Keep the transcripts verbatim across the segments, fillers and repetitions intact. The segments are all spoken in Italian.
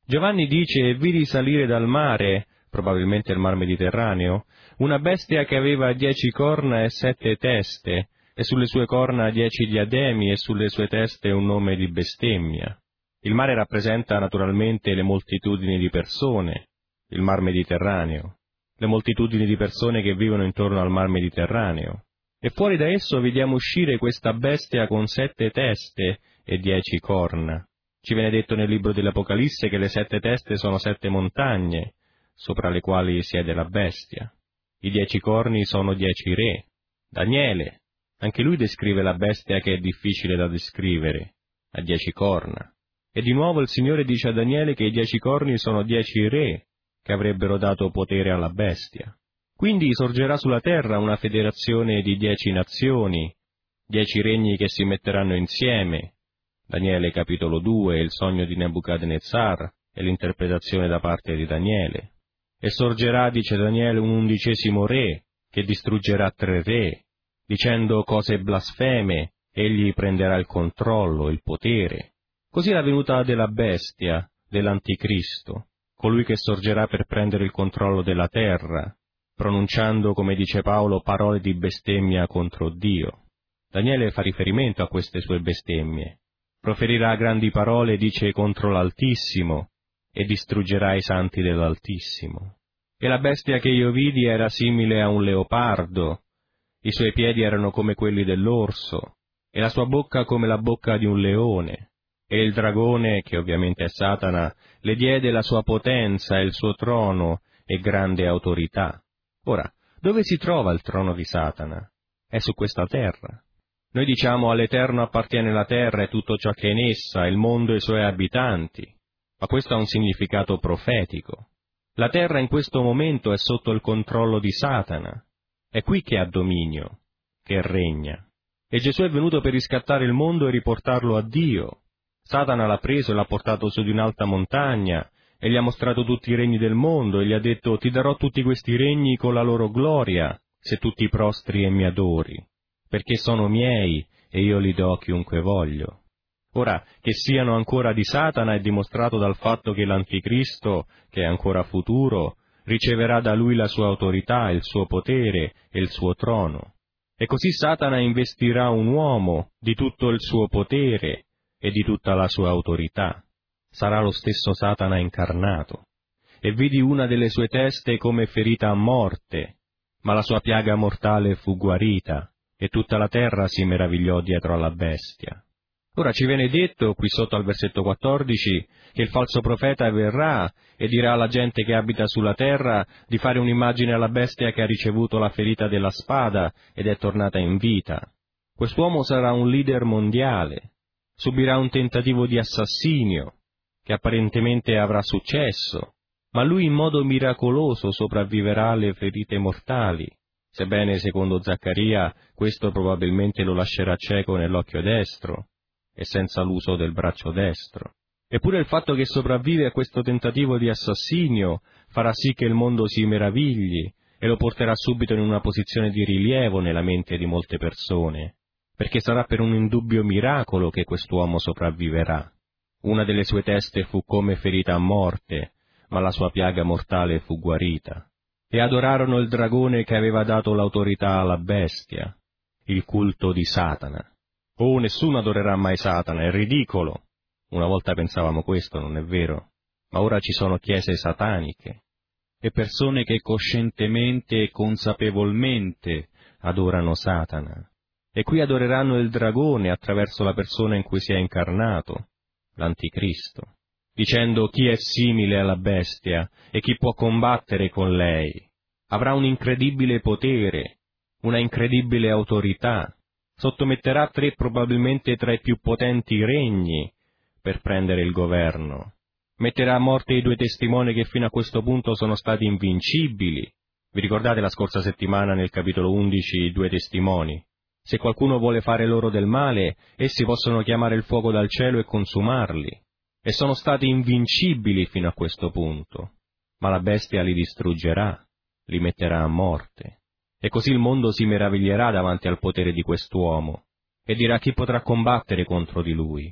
Giovanni dice: «E vidi salire dal mare», probabilmente il mar Mediterraneo, «una bestia che aveva dieci corna e sette teste, e sulle sue corna dieci diademi e sulle sue teste un nome di bestemmia». Il mare rappresenta naturalmente le moltitudini di persone, il mar Mediterraneo, le moltitudini di persone che vivono intorno al mar Mediterraneo. E fuori da esso vediamo uscire questa bestia con sette teste e dieci corna. Ci viene detto nel libro dell'Apocalisse che le sette teste sono sette montagne, sopra le quali siede la bestia. I dieci corni sono dieci re. Daniele, anche lui descrive la bestia che è difficile da descrivere, ha dieci corna. E di nuovo il Signore dice a Daniele che i dieci corni sono dieci re che avrebbero dato potere alla bestia. Quindi sorgerà sulla terra una federazione di dieci nazioni, dieci regni che si metteranno insieme. Daniele capitolo due, il sogno di Nebuchadnezzar e l'interpretazione da parte di Daniele. E sorgerà, dice Daniele, un undicesimo re che distruggerà tre re, dicendo cose blasfeme, egli prenderà il controllo, il potere. Così è la venuta della bestia, dell'anticristo, colui che sorgerà per prendere il controllo della terra, pronunciando, come dice Paolo, parole di bestemmia contro Dio. Daniele fa riferimento a queste sue bestemmie. Proferirà grandi parole, dice, contro l'Altissimo, e distruggerà i santi dell'Altissimo. E la bestia che io vidi era simile a un leopardo, i suoi piedi erano come quelli dell'orso, e la sua bocca come la bocca di un leone. E il dragone, che ovviamente è Satana, le diede la sua potenza e il suo trono e grande autorità. Ora, dove si trova il trono di Satana? È su questa terra. Noi diciamo all'Eterno appartiene la terra e tutto ciò che è in essa, il mondo e i suoi abitanti, ma questo ha un significato profetico. La terra in questo momento è sotto il controllo di Satana, è qui che ha dominio, che regna. E Gesù è venuto per riscattare il mondo e riportarlo a Dio. Satana l'ha preso e l'ha portato su di un'alta montagna, e gli ha mostrato tutti i regni del mondo, e gli ha detto: «Ti darò tutti questi regni con la loro gloria, se tu ti prostri e mi adori, perché sono miei, e io li do a chiunque voglio». Ora, che siano ancora di Satana è dimostrato dal fatto che l'Anticristo, che è ancora futuro, riceverà da lui la sua autorità, il suo potere e il suo trono. E così Satana investirà un uomo di tutto il suo potere e di tutta la sua autorità. Sarà lo stesso Satana incarnato. E vidi una delle sue teste come ferita a morte, ma la sua piaga mortale fu guarita, e tutta la terra si meravigliò dietro alla bestia. Ora ci viene detto, qui sotto al versetto quattordici, che il falso profeta verrà e dirà alla gente che abita sulla terra di fare un'immagine alla bestia che ha ricevuto la ferita della spada ed è tornata in vita. Quest'uomo sarà un leader mondiale, subirà un tentativo di assassinio, che apparentemente avrà successo, ma lui in modo miracoloso sopravviverà alle ferite mortali, sebbene, secondo Zaccaria, questo probabilmente lo lascerà cieco nell'occhio destro e senza l'uso del braccio destro. Eppure il fatto che sopravvive a questo tentativo di assassinio farà sì che il mondo si meravigli e lo porterà subito in una posizione di rilievo nella mente di molte persone, perché sarà per un indubbio miracolo che quest'uomo sopravviverà. Una delle sue teste fu come ferita a morte, ma la sua piaga mortale fu guarita. E adorarono il dragone che aveva dato l'autorità alla bestia, il culto di Satana. Oh, nessuno adorerà mai Satana, è ridicolo. Una volta pensavamo questo, non è vero? Ma ora ci sono chiese sataniche e persone che coscientemente e consapevolmente adorano Satana. E qui adoreranno il dragone attraverso la persona in cui si è incarnato, l'Anticristo, dicendo: chi è simile alla bestia e chi può combattere con lei? Avrà un incredibile potere, una incredibile autorità, sottometterà tre probabilmente tra i più potenti regni per prendere il governo. Metterà a morte i due testimoni che fino a questo punto sono stati invincibili. Vi ricordate la scorsa settimana nel capitolo undici i due testimoni? Se qualcuno vuole fare loro del male, essi possono chiamare il fuoco dal cielo e consumarli. E sono stati invincibili fino a questo punto. Ma la bestia li distruggerà, li metterà a morte. E così il mondo si meraviglierà davanti al potere di quest'uomo, e dirà: chi potrà combattere contro di lui?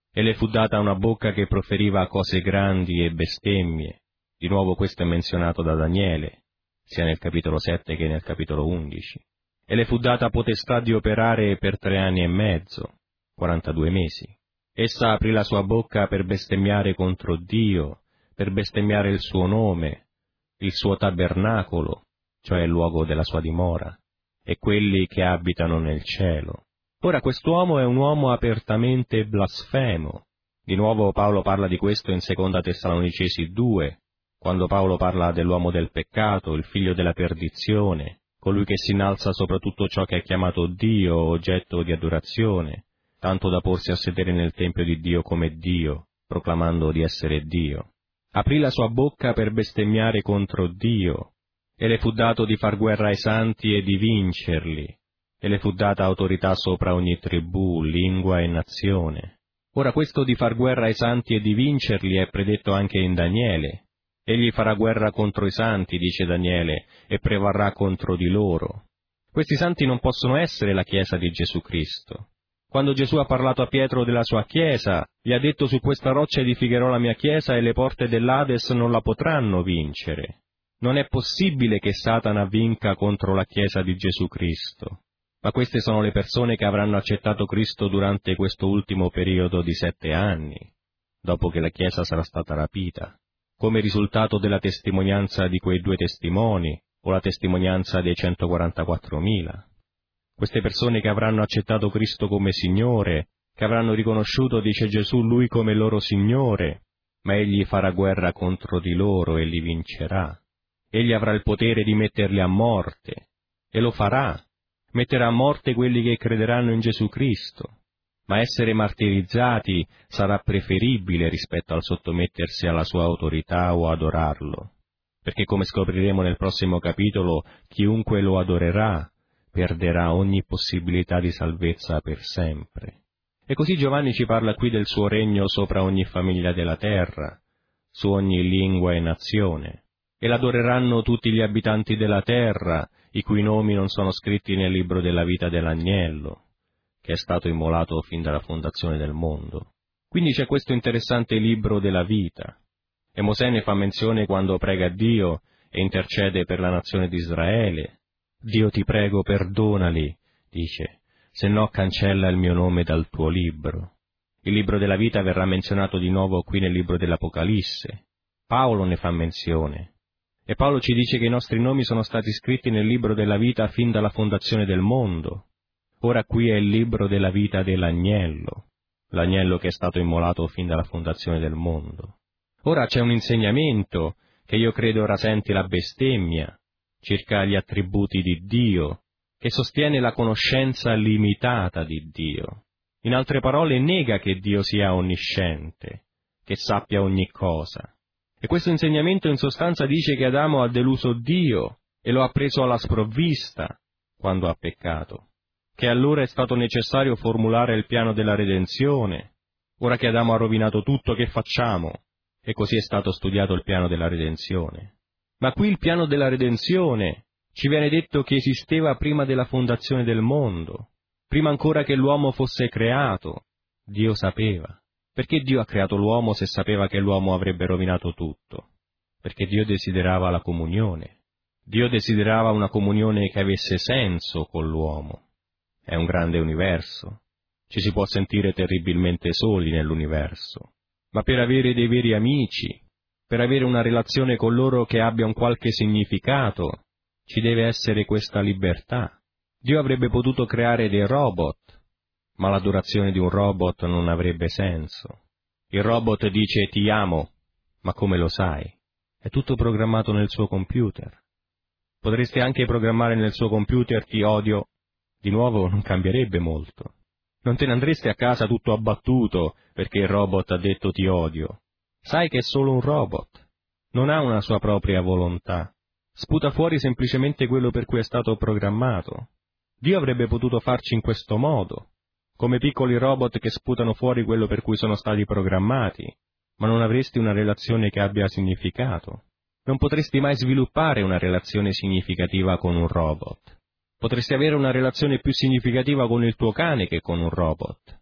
e le fu data una bocca che proferiva cose grandi e bestemmie. Di nuovo questo è menzionato da Daniele, sia nel capitolo sette che nel capitolo undici. E le fu data potestà di operare per tre anni e mezzo, quarantadue mesi. Essa aprì la sua bocca per bestemmiare contro Dio, per bestemmiare il suo nome, il suo tabernacolo, cioè il luogo della sua dimora, e quelli che abitano nel cielo. Ora quest'uomo è un uomo apertamente blasfemo. Di nuovo Paolo parla di questo in seconda Tessalonicesi due, quando Paolo parla dell'uomo del peccato, il figlio della perdizione, colui che si innalza sopra tutto ciò che è chiamato Dio, oggetto di adorazione, tanto da porsi a sedere nel tempio di Dio come Dio, proclamando di essere Dio. Aprì la sua bocca per bestemmiare contro Dio, e le fu dato di far guerra ai santi e di vincerli, e le fu data autorità sopra ogni tribù, lingua e nazione. Ora questo di far guerra ai santi e di vincerli è predetto anche in Daniele. Egli farà guerra contro i santi, dice Daniele, e prevarrà contro di loro. Questi santi non possono essere la Chiesa di Gesù Cristo. Quando Gesù ha parlato a Pietro della sua Chiesa, gli ha detto: su questa roccia edificherò la mia Chiesa e le porte dell'Ades non la potranno vincere. Non è possibile che Satana vinca contro la Chiesa di Gesù Cristo. Ma queste sono le persone che avranno accettato Cristo durante questo ultimo periodo di sette anni, dopo che la Chiesa sarà stata rapita, come risultato della testimonianza di quei due testimoni, o la testimonianza dei centoquarantaquattromila. Queste persone che avranno accettato Cristo come Signore, che avranno riconosciuto, dice Gesù, Lui come loro Signore, ma Egli farà guerra contro di loro e li vincerà. Egli avrà il potere di metterli a morte, e lo farà. Metterà a morte quelli che crederanno in Gesù Cristo, ma essere martirizzati sarà preferibile rispetto al sottomettersi alla sua autorità o adorarlo, perché come scopriremo nel prossimo capitolo, chiunque lo adorerà perderà ogni possibilità di salvezza per sempre. E così Giovanni ci parla qui del suo regno sopra ogni famiglia della terra, su ogni lingua e nazione, e l'adoreranno tutti gli abitanti della terra, i cui nomi non sono scritti nel libro della vita dell'agnello, che è stato immolato fin dalla fondazione del mondo. Quindi c'è questo interessante libro della vita, e Mosè ne fa menzione quando prega Dio e intercede per la nazione di Israele. Dio, ti prego, perdonali, dice, se no cancella il mio nome dal tuo libro. Il libro della vita verrà menzionato di nuovo qui nel libro dell'Apocalisse. Paolo ne fa menzione. E Paolo ci dice che i nostri nomi sono stati scritti nel libro della vita fin dalla fondazione del mondo. Ora qui è il libro della vita dell'agnello, l'agnello che è stato immolato fin dalla fondazione del mondo. Ora c'è un insegnamento che io credo rasenti la bestemmia circa gli attributi di Dio, che sostiene la conoscenza limitata di Dio. In altre parole, nega che Dio sia onnisciente, che sappia ogni cosa. E questo insegnamento in sostanza dice che Adamo ha deluso Dio e lo ha preso alla sprovvista quando ha peccato, che allora è stato necessario formulare il piano della redenzione. Ora che Adamo ha rovinato tutto, che facciamo? E così è stato studiato il piano della redenzione. Ma qui il piano della redenzione ci viene detto che esisteva prima della fondazione del mondo, prima ancora che l'uomo fosse creato. Dio sapeva. Perché Dio ha creato l'uomo se sapeva che l'uomo avrebbe rovinato tutto? Perché Dio desiderava la comunione. Dio desiderava una comunione che avesse senso con l'uomo. È un grande universo. Ci si può sentire terribilmente soli nell'universo. Ma per avere dei veri amici, per avere una relazione con loro che abbia un qualche significato, ci deve essere questa libertà. Dio avrebbe potuto creare dei robot, ma l'adorazione di un robot non avrebbe senso. Il robot dice ti amo, ma come lo sai? È tutto programmato nel suo computer. Potreste anche programmare nel suo computer ti odio, di nuovo non cambierebbe molto. Non te ne andresti a casa tutto abbattuto perché il robot ha detto ti odio. Sai che è solo un robot, non ha una sua propria volontà, sputa fuori semplicemente quello per cui è stato programmato. Dio avrebbe potuto farci in questo modo, come piccoli robot che sputano fuori quello per cui sono stati programmati, ma non avresti una relazione che abbia significato. Non potresti mai sviluppare una relazione significativa con un robot. Potresti avere una relazione più significativa con il tuo cane che con un robot,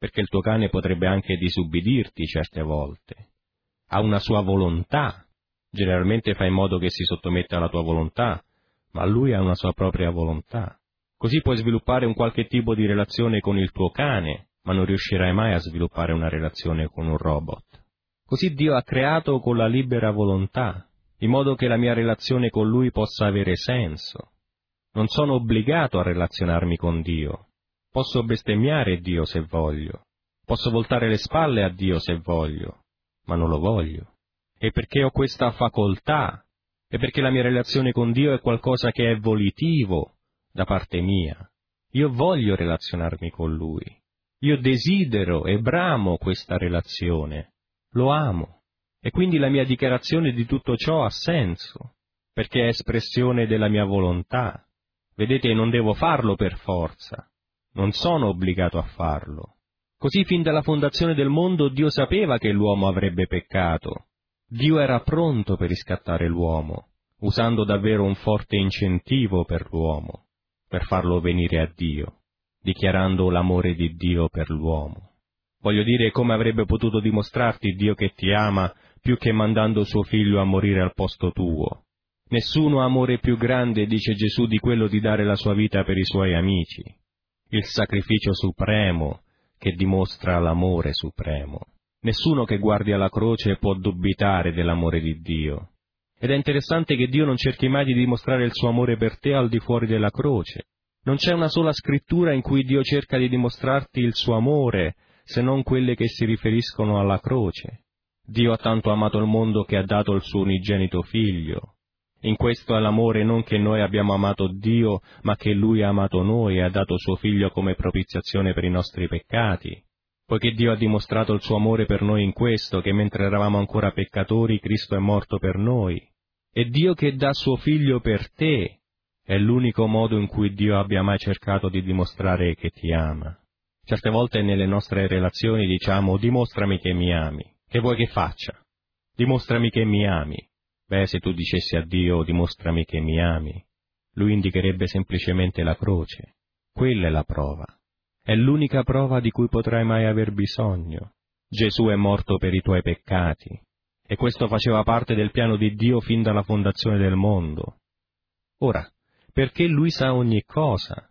perché il tuo cane potrebbe anche disubbidirti certe volte. Ha una sua volontà, generalmente fai in modo che si sottometta alla tua volontà, ma lui ha una sua propria volontà. Così puoi sviluppare un qualche tipo di relazione con il tuo cane, ma non riuscirai mai a sviluppare una relazione con un robot. Così Dio ha creato con la libera volontà, in modo che la mia relazione con Lui possa avere senso. Non sono obbligato a relazionarmi con Dio. Posso bestemmiare Dio se voglio. Posso voltare le spalle a Dio se voglio, ma non lo voglio. E perché ho questa facoltà, e perché la mia relazione con Dio è qualcosa che è volitivo da parte mia. Io voglio relazionarmi con Lui. Io desidero e bramo questa relazione. Lo amo. E quindi la mia dichiarazione di tutto ciò ha senso, perché è espressione della mia volontà. Vedete, non devo farlo per forza. Non sono obbligato a farlo. Così fin dalla fondazione del mondo Dio sapeva che l'uomo avrebbe peccato. Dio era pronto per riscattare l'uomo, usando davvero un forte incentivo per l'uomo, per farlo venire a Dio, dichiarando l'amore di Dio per l'uomo. Voglio dire, come avrebbe potuto dimostrarti Dio che ti ama più che mandando suo figlio a morire al posto tuo? Nessuno ha amore più grande, dice Gesù, di quello di dare la sua vita per i suoi amici. Il sacrificio supremo che dimostra l'amore supremo. Nessuno che guardi alla croce può dubitare dell'amore di Dio. Ed è interessante che Dio non cerchi mai di dimostrare il suo amore per te al di fuori della croce. Non c'è una sola scrittura in cui Dio cerca di dimostrarti il suo amore, se non quelle che si riferiscono alla croce. Dio ha tanto amato il mondo che ha dato il suo unigenito Figlio. In questo è l'amore, non che noi abbiamo amato Dio, ma che Lui ha amato noi e ha dato suo Figlio come propiziazione per i nostri peccati. Poiché Dio ha dimostrato il suo amore per noi in questo, che mentre eravamo ancora peccatori, Cristo è morto per noi. E Dio che dà suo Figlio per te è l'unico modo in cui Dio abbia mai cercato di dimostrare che ti ama. Certe volte nelle nostre relazioni diciamo: dimostrami che mi ami. Che vuoi che faccia? Dimostrami che mi ami. Beh, se tu dicessi a Dio: dimostrami che mi ami, Lui indicherebbe semplicemente la croce. Quella è la prova. È l'unica prova di cui potrai mai aver bisogno. Gesù è morto per i tuoi peccati, e questo faceva parte del piano di Dio fin dalla fondazione del mondo. Ora, perché Lui sa ogni cosa,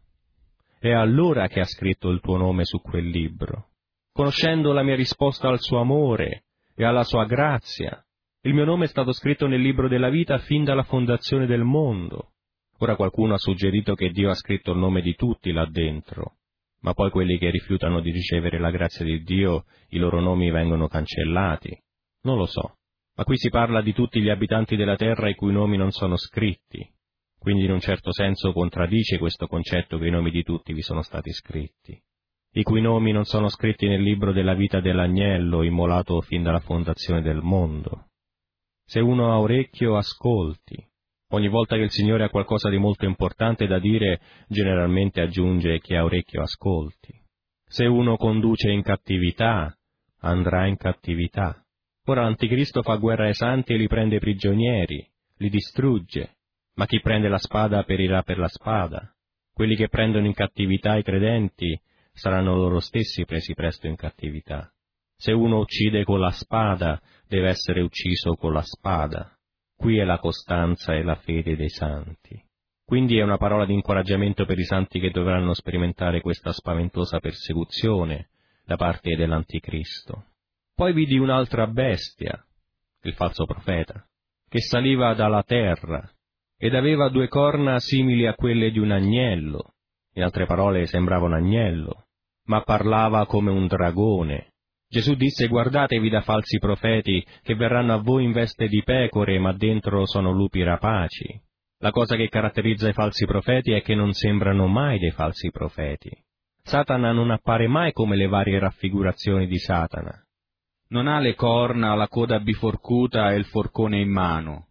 è allora che ha scritto il tuo nome su quel libro. Conoscendo la mia risposta al suo amore e alla sua grazia, il mio nome è stato scritto nel libro della vita fin dalla fondazione del mondo. Ora qualcuno ha suggerito che Dio ha scritto il nome di tutti là dentro, ma poi quelli che rifiutano di ricevere la grazia di Dio, i loro nomi vengono cancellati. Non lo so, ma qui si parla di tutti gli abitanti della terra i cui nomi non sono scritti, quindi in un certo senso contraddice questo concetto che i nomi di tutti vi sono stati scritti, i cui nomi non sono scritti nel libro della vita dell'agnello immolato fin dalla fondazione del mondo. Se uno ha orecchio, ascolti. Ogni volta che il Signore ha qualcosa di molto importante da dire, generalmente aggiunge: chi ha orecchio ascolti. Se uno conduce in cattività, andrà in cattività. Ora l'Anticristo fa guerra ai santi e li prende prigionieri, li distrugge, ma chi prende la spada perirà per la spada. Quelli che prendono in cattività i credenti saranno loro stessi presi presto in cattività. Se uno uccide con la spada, deve essere ucciso con la spada. Qui è la costanza e la fede dei santi. Quindi è una parola di incoraggiamento per i santi che dovranno sperimentare questa spaventosa persecuzione da parte dell'Anticristo. Poi vidi un'altra bestia, il falso profeta, che saliva dalla terra ed aveva due corna simili a quelle di un agnello. In altre parole, sembrava un agnello, ma parlava come un dragone. Gesù disse: guardatevi da falsi profeti che verranno a voi in veste di pecore, ma dentro sono lupi rapaci. La cosa che caratterizza i falsi profeti è che non sembrano mai dei falsi profeti. Satana non appare mai come le varie raffigurazioni di Satana. Non ha le corna, la coda biforcuta e il forcone in mano.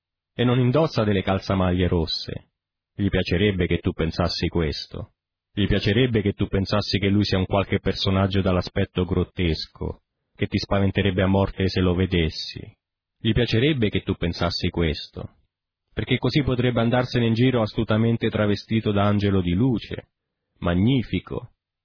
E non indossa delle calzamaglie rosse. Gli piacerebbe che tu pensassi questo. Gli piacerebbe che tu pensassi che lui sia un qualche personaggio dall'aspetto grottesco, che ti spaventerebbe a morte se lo vedessi. Gli piacerebbe che tu pensassi questo, perché così potrebbe andarsene in giro astutamente travestito da angelo di luce, magnifico,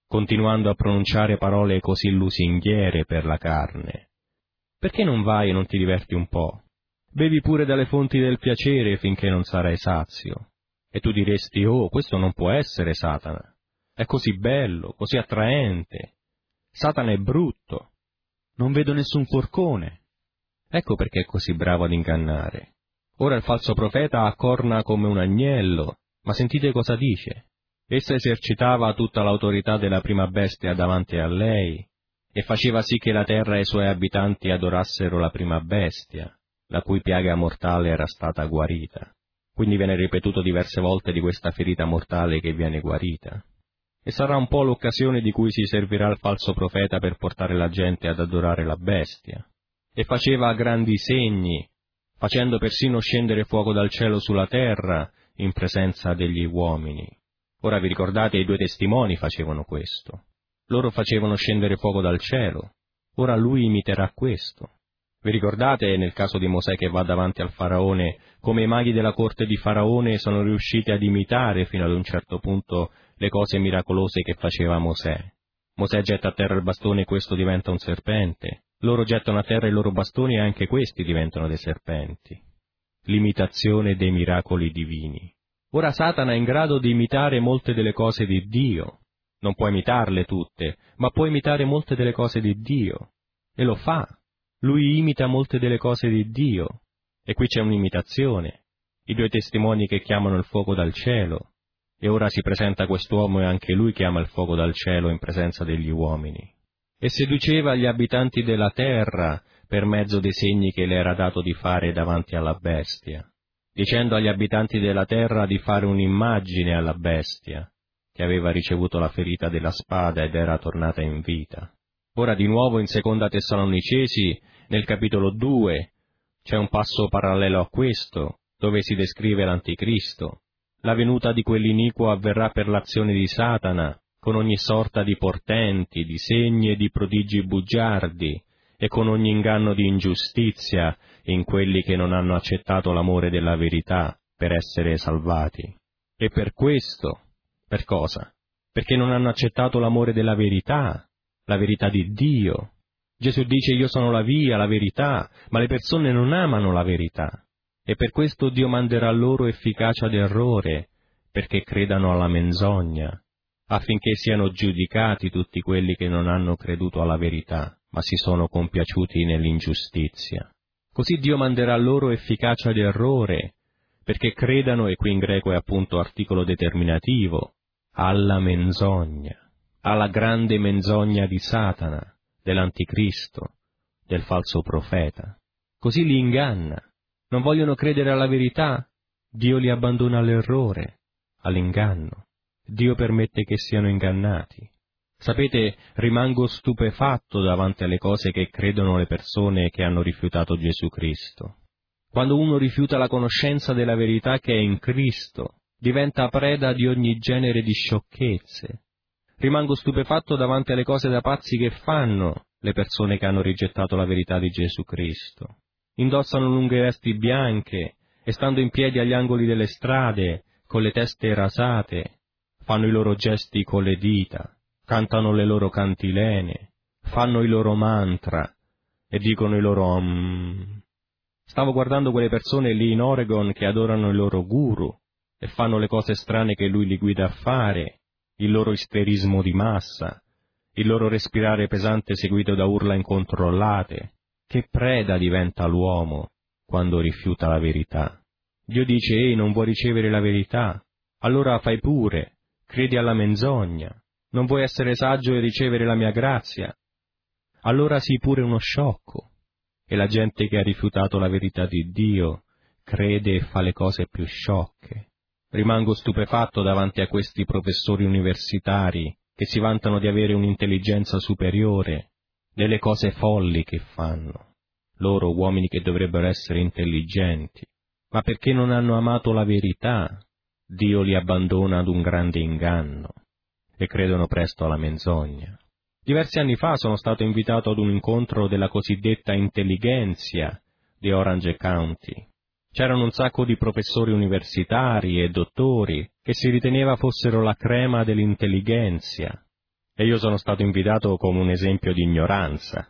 continuando a pronunciare parole così lusinghiere per la carne. Perché non vai e non ti diverti un po'? Bevi pure dalle fonti del piacere finché non sarai sazio. E tu diresti, oh, questo non può essere Satana. È così bello, così attraente. Satana è brutto. Non vedo nessun forcone. Ecco perché è così bravo ad ingannare. Ora il falso profeta ha corna come un agnello, ma sentite cosa dice. Essa esercitava tutta l'autorità della prima bestia davanti a lei, e faceva sì che la terra e i suoi abitanti adorassero la prima bestia, la cui piaga mortale era stata guarita. Quindi viene ripetuto diverse volte di questa ferita mortale che viene guarita. E sarà un po' l'occasione di cui si servirà il falso profeta per portare la gente ad adorare la bestia. E faceva grandi segni, facendo persino scendere fuoco dal cielo sulla terra in presenza degli uomini. Ora vi ricordate, i due testimoni facevano questo. Loro facevano scendere fuoco dal cielo. Ora lui imiterà questo. Vi ricordate nel caso di Mosè che va davanti al faraone, come i maghi della corte di faraone sono riusciti ad imitare fino ad un certo punto le cose miracolose che faceva Mosè. Mosè getta a terra il bastone e questo diventa un serpente. Loro gettano a terra i loro bastoni e anche questi diventano dei serpenti. L'imitazione dei miracoli divini. Ora Satana è in grado di imitare molte delle cose di Dio. Non può imitarle tutte, ma può imitare molte delle cose di Dio. E lo fa. Lui imita molte delle cose di Dio. E qui c'è un'imitazione. I due testimoni che chiamano il fuoco dal cielo. E ora si presenta quest'uomo e anche lui chiama il fuoco dal cielo in presenza degli uomini. E seduceva gli abitanti della terra per mezzo dei segni che le era dato di fare davanti alla bestia, dicendo agli abitanti della terra di fare un'immagine alla bestia, che aveva ricevuto la ferita della spada ed era tornata in vita. Ora di nuovo in Seconda Tessalonicesi, nel capitolo due, c'è un passo parallelo a questo, dove si descrive l'Anticristo. La venuta di quell'iniquo avverrà per l'azione di Satana, con ogni sorta di portenti, di segni e di prodigi bugiardi, e con ogni inganno di ingiustizia in quelli che non hanno accettato l'amore della verità per essere salvati. E per questo, per cosa? Perché non hanno accettato l'amore della verità, la verità di Dio. Gesù dice io sono la via, la verità, ma le persone non amano la verità. E per questo Dio manderà loro efficacia d'errore, perché credano alla menzogna, affinché siano giudicati tutti quelli che non hanno creduto alla verità, ma si sono compiaciuti nell'ingiustizia. Così Dio manderà loro efficacia d'errore, perché credano, e qui in greco è appunto articolo determinativo, alla menzogna, alla grande menzogna di Satana, dell'Anticristo, del falso profeta. Così li inganna. Non vogliono credere alla verità? Dio li abbandona all'errore, all'inganno. Dio permette che siano ingannati. Sapete, rimango stupefatto davanti alle cose che credono le persone che hanno rifiutato Gesù Cristo. Quando uno rifiuta la conoscenza della verità che è in Cristo, diventa preda di ogni genere di sciocchezze. Rimango stupefatto davanti alle cose da pazzi che fanno le persone che hanno rigettato la verità di Gesù Cristo. Indossano lunghe vesti bianche e stando in piedi agli angoli delle strade, con le teste rasate, fanno i loro gesti con le dita, cantano le loro cantilene, fanno i loro mantra e dicono i loro om. Stavo guardando quelle persone lì in Oregon che adorano il loro guru e fanno le cose strane che lui li guida a fare, il loro isterismo di massa, il loro respirare pesante seguito da urla incontrollate. Che preda diventa l'uomo quando rifiuta la verità. Dio dice, ehi, non vuoi ricevere la verità? Allora fai pure, credi alla menzogna. Non vuoi essere saggio e ricevere la mia grazia? Allora sii pure uno sciocco. E la gente che ha rifiutato la verità di Dio crede e fa le cose più sciocche. Rimango stupefatto davanti a questi professori universitari che si vantano di avere un'intelligenza superiore, delle cose folli che fanno, loro uomini che dovrebbero essere intelligenti, ma perché non hanno amato la verità, Dio li abbandona ad un grande inganno e credono presto alla menzogna. Diversi anni fa sono stato invitato ad un incontro della cosiddetta intelligenzia di Orange County. C'erano un sacco di professori universitari e dottori che si riteneva fossero la crema dell'intelligenzia. e io sono stato invitato come un esempio di ignoranza,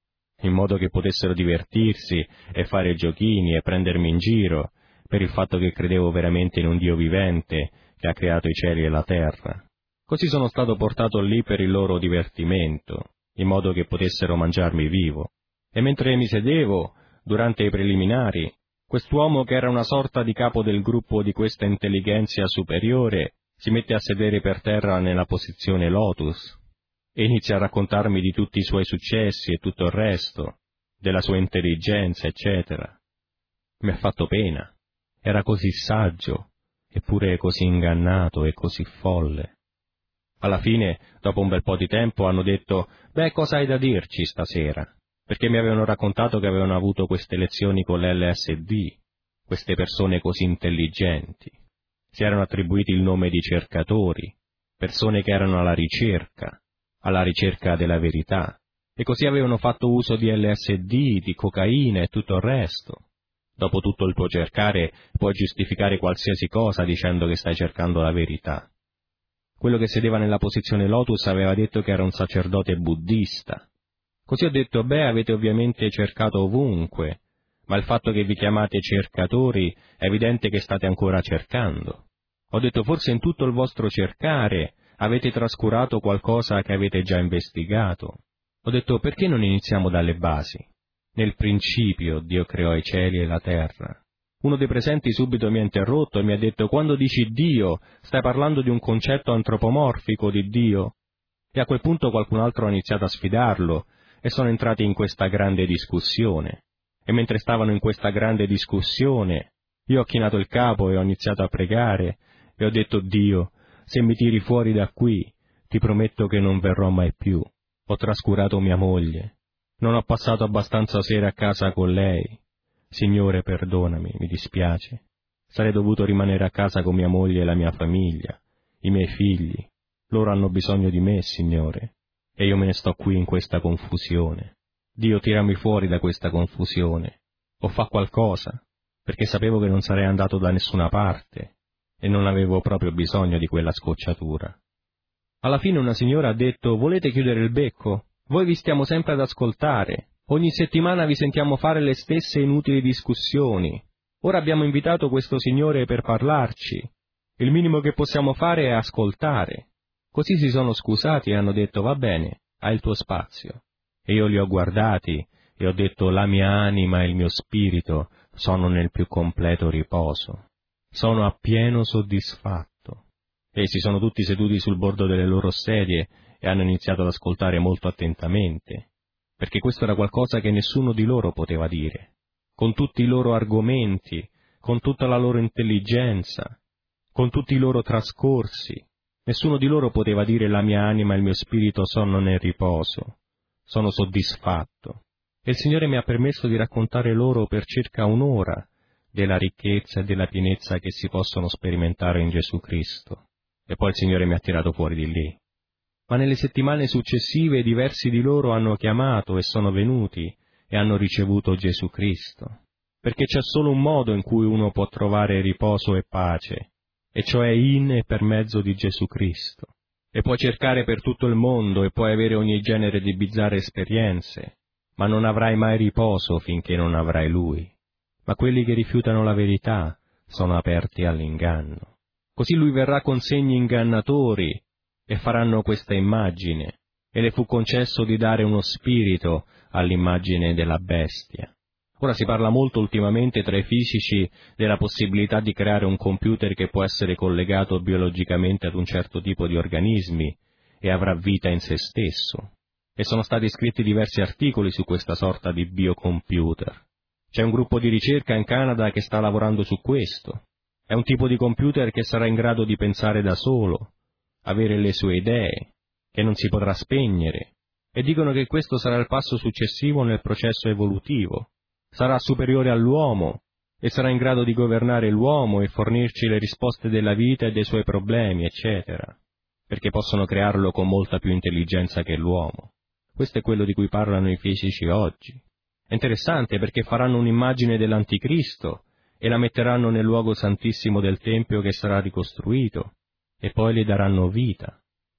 in modo che potessero divertirsi e fare giochini e prendermi in giro per il fatto che credevo veramente in un Dio vivente che ha creato i cieli e la terra. Così sono stato portato lì per il loro divertimento, in modo che potessero mangiarmi vivo. E mentre mi sedevo, durante i preliminari, quest'uomo che era una sorta di capo del gruppo di questa intelligenza superiore si mette a sedere per terra nella posizione lotus e inizia a raccontarmi di tutti i suoi successi e tutto il resto, della sua intelligenza, eccetera. Mi ha fatto pena. Era così saggio, eppure così ingannato e così folle. Alla fine, dopo un bel po' di tempo, hanno detto «Beh, cosa hai da dirci stasera?» Perché mi avevano raccontato che avevano avuto queste lezioni con l'L S D, queste persone così intelligenti. Si erano attribuiti il nome di cercatori, persone che erano alla ricerca, alla ricerca della verità, e così avevano fatto uso di L S D, di cocaina e tutto il resto. Dopo tutto il tuo cercare, puoi giustificare qualsiasi cosa dicendo che stai cercando la verità. Quello che sedeva nella posizione lotus aveva detto che era un sacerdote buddista. Così ho detto, beh, avete ovviamente cercato ovunque, ma il fatto che vi chiamate cercatori è evidente che state ancora cercando. Ho detto, forse in tutto il vostro cercare avete trascurato qualcosa che avete già investigato. Ho detto, perché non iniziamo dalle basi? Nel principio Dio creò i cieli e la terra. Uno dei presenti subito mi ha interrotto e mi ha detto, quando dici Dio, stai parlando di un concetto antropomorfico di Dio? E a quel punto qualcun altro ha iniziato a sfidarlo e sono entrati in questa grande discussione. E mentre stavano in questa grande discussione, io ho chinato il capo e ho iniziato a pregare e ho detto, Dio, se mi tiri fuori da qui, ti prometto che non verrò mai più. Ho trascurato mia moglie. Non ho passato abbastanza sere a casa con lei. Signore, perdonami, mi dispiace. Sarei dovuto rimanere a casa con mia moglie e la mia famiglia, i miei figli. Loro hanno bisogno di me, Signore, e io me ne sto qui in questa confusione. Dio, tirami fuori da questa confusione, o fa qualcosa, perché sapevo che non sarei andato da nessuna parte, e non avevo proprio bisogno di quella scocciatura. Alla fine una signora ha detto, volete chiudere il becco? Voi vi stiamo sempre ad ascoltare. Ogni settimana vi sentiamo fare le stesse inutili discussioni. Ora abbiamo invitato questo signore per parlarci. Il minimo che possiamo fare è ascoltare. Così si sono scusati e hanno detto, va bene, hai il tuo spazio. E io li ho guardati e ho detto, la mia anima e il mio spirito sono nel più completo riposo. Sono appieno soddisfatto. E si sono tutti seduti sul bordo delle loro sedie e hanno iniziato ad ascoltare molto attentamente, perché questo era qualcosa che nessuno di loro poteva dire, con tutti i loro argomenti, con tutta la loro intelligenza, con tutti i loro trascorsi. Nessuno di loro poteva dire la mia anima e il mio spirito sono nel riposo, sono soddisfatto. E il Signore mi ha permesso di raccontare loro per circa un'ora della ricchezza e della pienezza che si possono sperimentare in Gesù Cristo. E poi il Signore mi ha tirato fuori di lì. Ma nelle settimane successive diversi di loro hanno chiamato e sono venuti e hanno ricevuto Gesù Cristo, perché c'è solo un modo in cui uno può trovare riposo e pace, e cioè in e per mezzo di Gesù Cristo. E puoi cercare per tutto il mondo e puoi avere ogni genere di bizzarre esperienze, ma non avrai mai riposo finché non avrai Lui. Ma quelli che rifiutano la verità sono aperti all'inganno. Così Lui verrà con segni ingannatori, e faranno questa immagine, e le fu concesso di dare uno spirito all'immagine della bestia. Ora si parla molto ultimamente tra i fisici della possibilità di creare un computer che può essere collegato biologicamente ad un certo tipo di organismi e avrà vita in se stesso. E sono stati scritti diversi articoli su questa sorta di biocomputer. C'è un gruppo di ricerca in Canada che sta lavorando su questo. È un tipo di computer che sarà in grado di pensare da solo, avere le sue idee, che non si potrà spegnere, e dicono che questo sarà il passo successivo nel processo evolutivo. Sarà superiore all'uomo e sarà in grado di governare l'uomo e fornirci le risposte della vita e dei suoi problemi, eccetera, perché possono crearlo con molta più intelligenza che l'uomo. Questo è quello di cui parlano i fisici oggi. È interessante perché faranno un'immagine dell'Anticristo e la metteranno nel luogo santissimo del Tempio che sarà ricostruito, e poi gli daranno vita.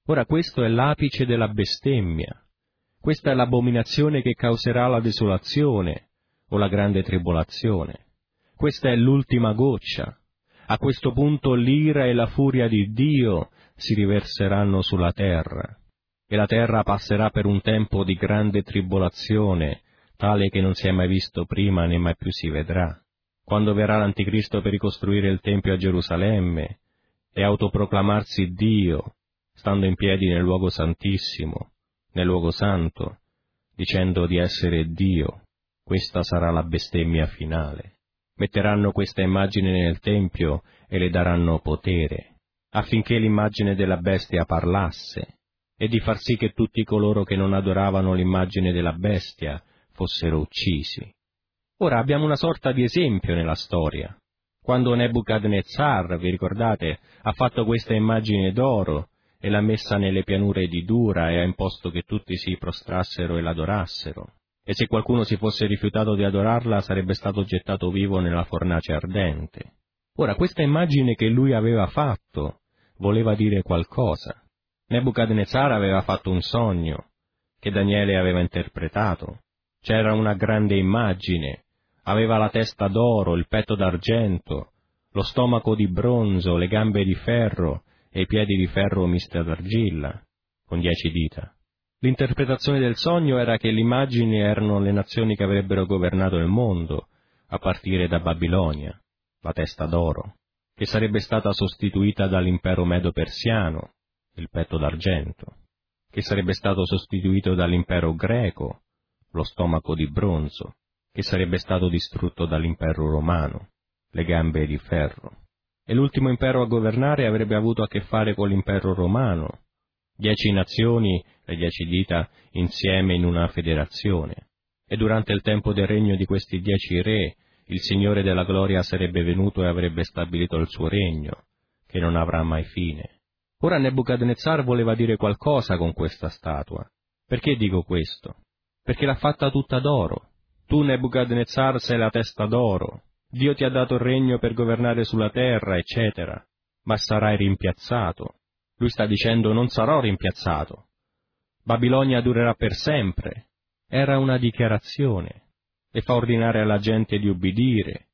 Ora questo è l'apice della bestemmia. Questa è l'abominazione che causerà la desolazione o la grande tribolazione. Questa è l'ultima goccia. A questo punto l'ira e la furia di Dio si riverseranno sulla terra, e la terra passerà per un tempo di grande tribolazione, tale che non si è mai visto prima né mai più si vedrà. Quando verrà l'Anticristo per ricostruire il Tempio a Gerusalemme e autoproclamarsi Dio, stando in piedi nel luogo santissimo, nel luogo santo, dicendo di essere Dio, questa sarà la bestemmia finale. Metteranno questa immagine nel Tempio e le daranno potere, affinché l'immagine della bestia parlasse, e di far sì che tutti coloro che non adoravano l'immagine della bestia fossero uccisi. Ora abbiamo una sorta di esempio nella storia. Quando Nebuchadnezzar, vi ricordate, ha fatto questa immagine d'oro e l'ha messa nelle pianure di Dura e ha imposto che tutti si prostrassero e l'adorassero. E se qualcuno si fosse rifiutato di adorarla sarebbe stato gettato vivo nella fornace ardente. Ora, questa immagine che lui aveva fatto voleva dire qualcosa. Nebuchadnezzar aveva fatto un sogno, che Daniele aveva interpretato. C'era una grande immagine, aveva la testa d'oro, il petto d'argento, lo stomaco di bronzo, le gambe di ferro e i piedi di ferro misti ad argilla, con dieci dita. L'interpretazione del sogno era che le immagini erano le nazioni che avrebbero governato il mondo, a partire da Babilonia, la testa d'oro, che sarebbe stata sostituita dall'impero medo-persiano, il petto d'argento, che sarebbe stato sostituito dall'impero greco, lo stomaco di bronzo, che sarebbe stato distrutto dall'impero romano, le gambe di ferro. E l'ultimo impero a governare avrebbe avuto a che fare con l'impero romano, dieci nazioni, le dieci dita, insieme in una federazione. E durante il tempo del regno di questi dieci re, il Signore della gloria sarebbe venuto e avrebbe stabilito il suo regno, che non avrà mai fine. Ora Nebuchadnezzar voleva dire qualcosa con questa statua. Perché dico questo? Perché l'ha fatta tutta d'oro. Tu, Nebuchadnezzar, sei la testa d'oro. Dio ti ha dato il regno per governare sulla terra, eccetera. Ma sarai rimpiazzato. Lui sta dicendo: non sarò rimpiazzato. Babilonia durerà per sempre. Era una dichiarazione. E fa ordinare alla gente di ubbidire,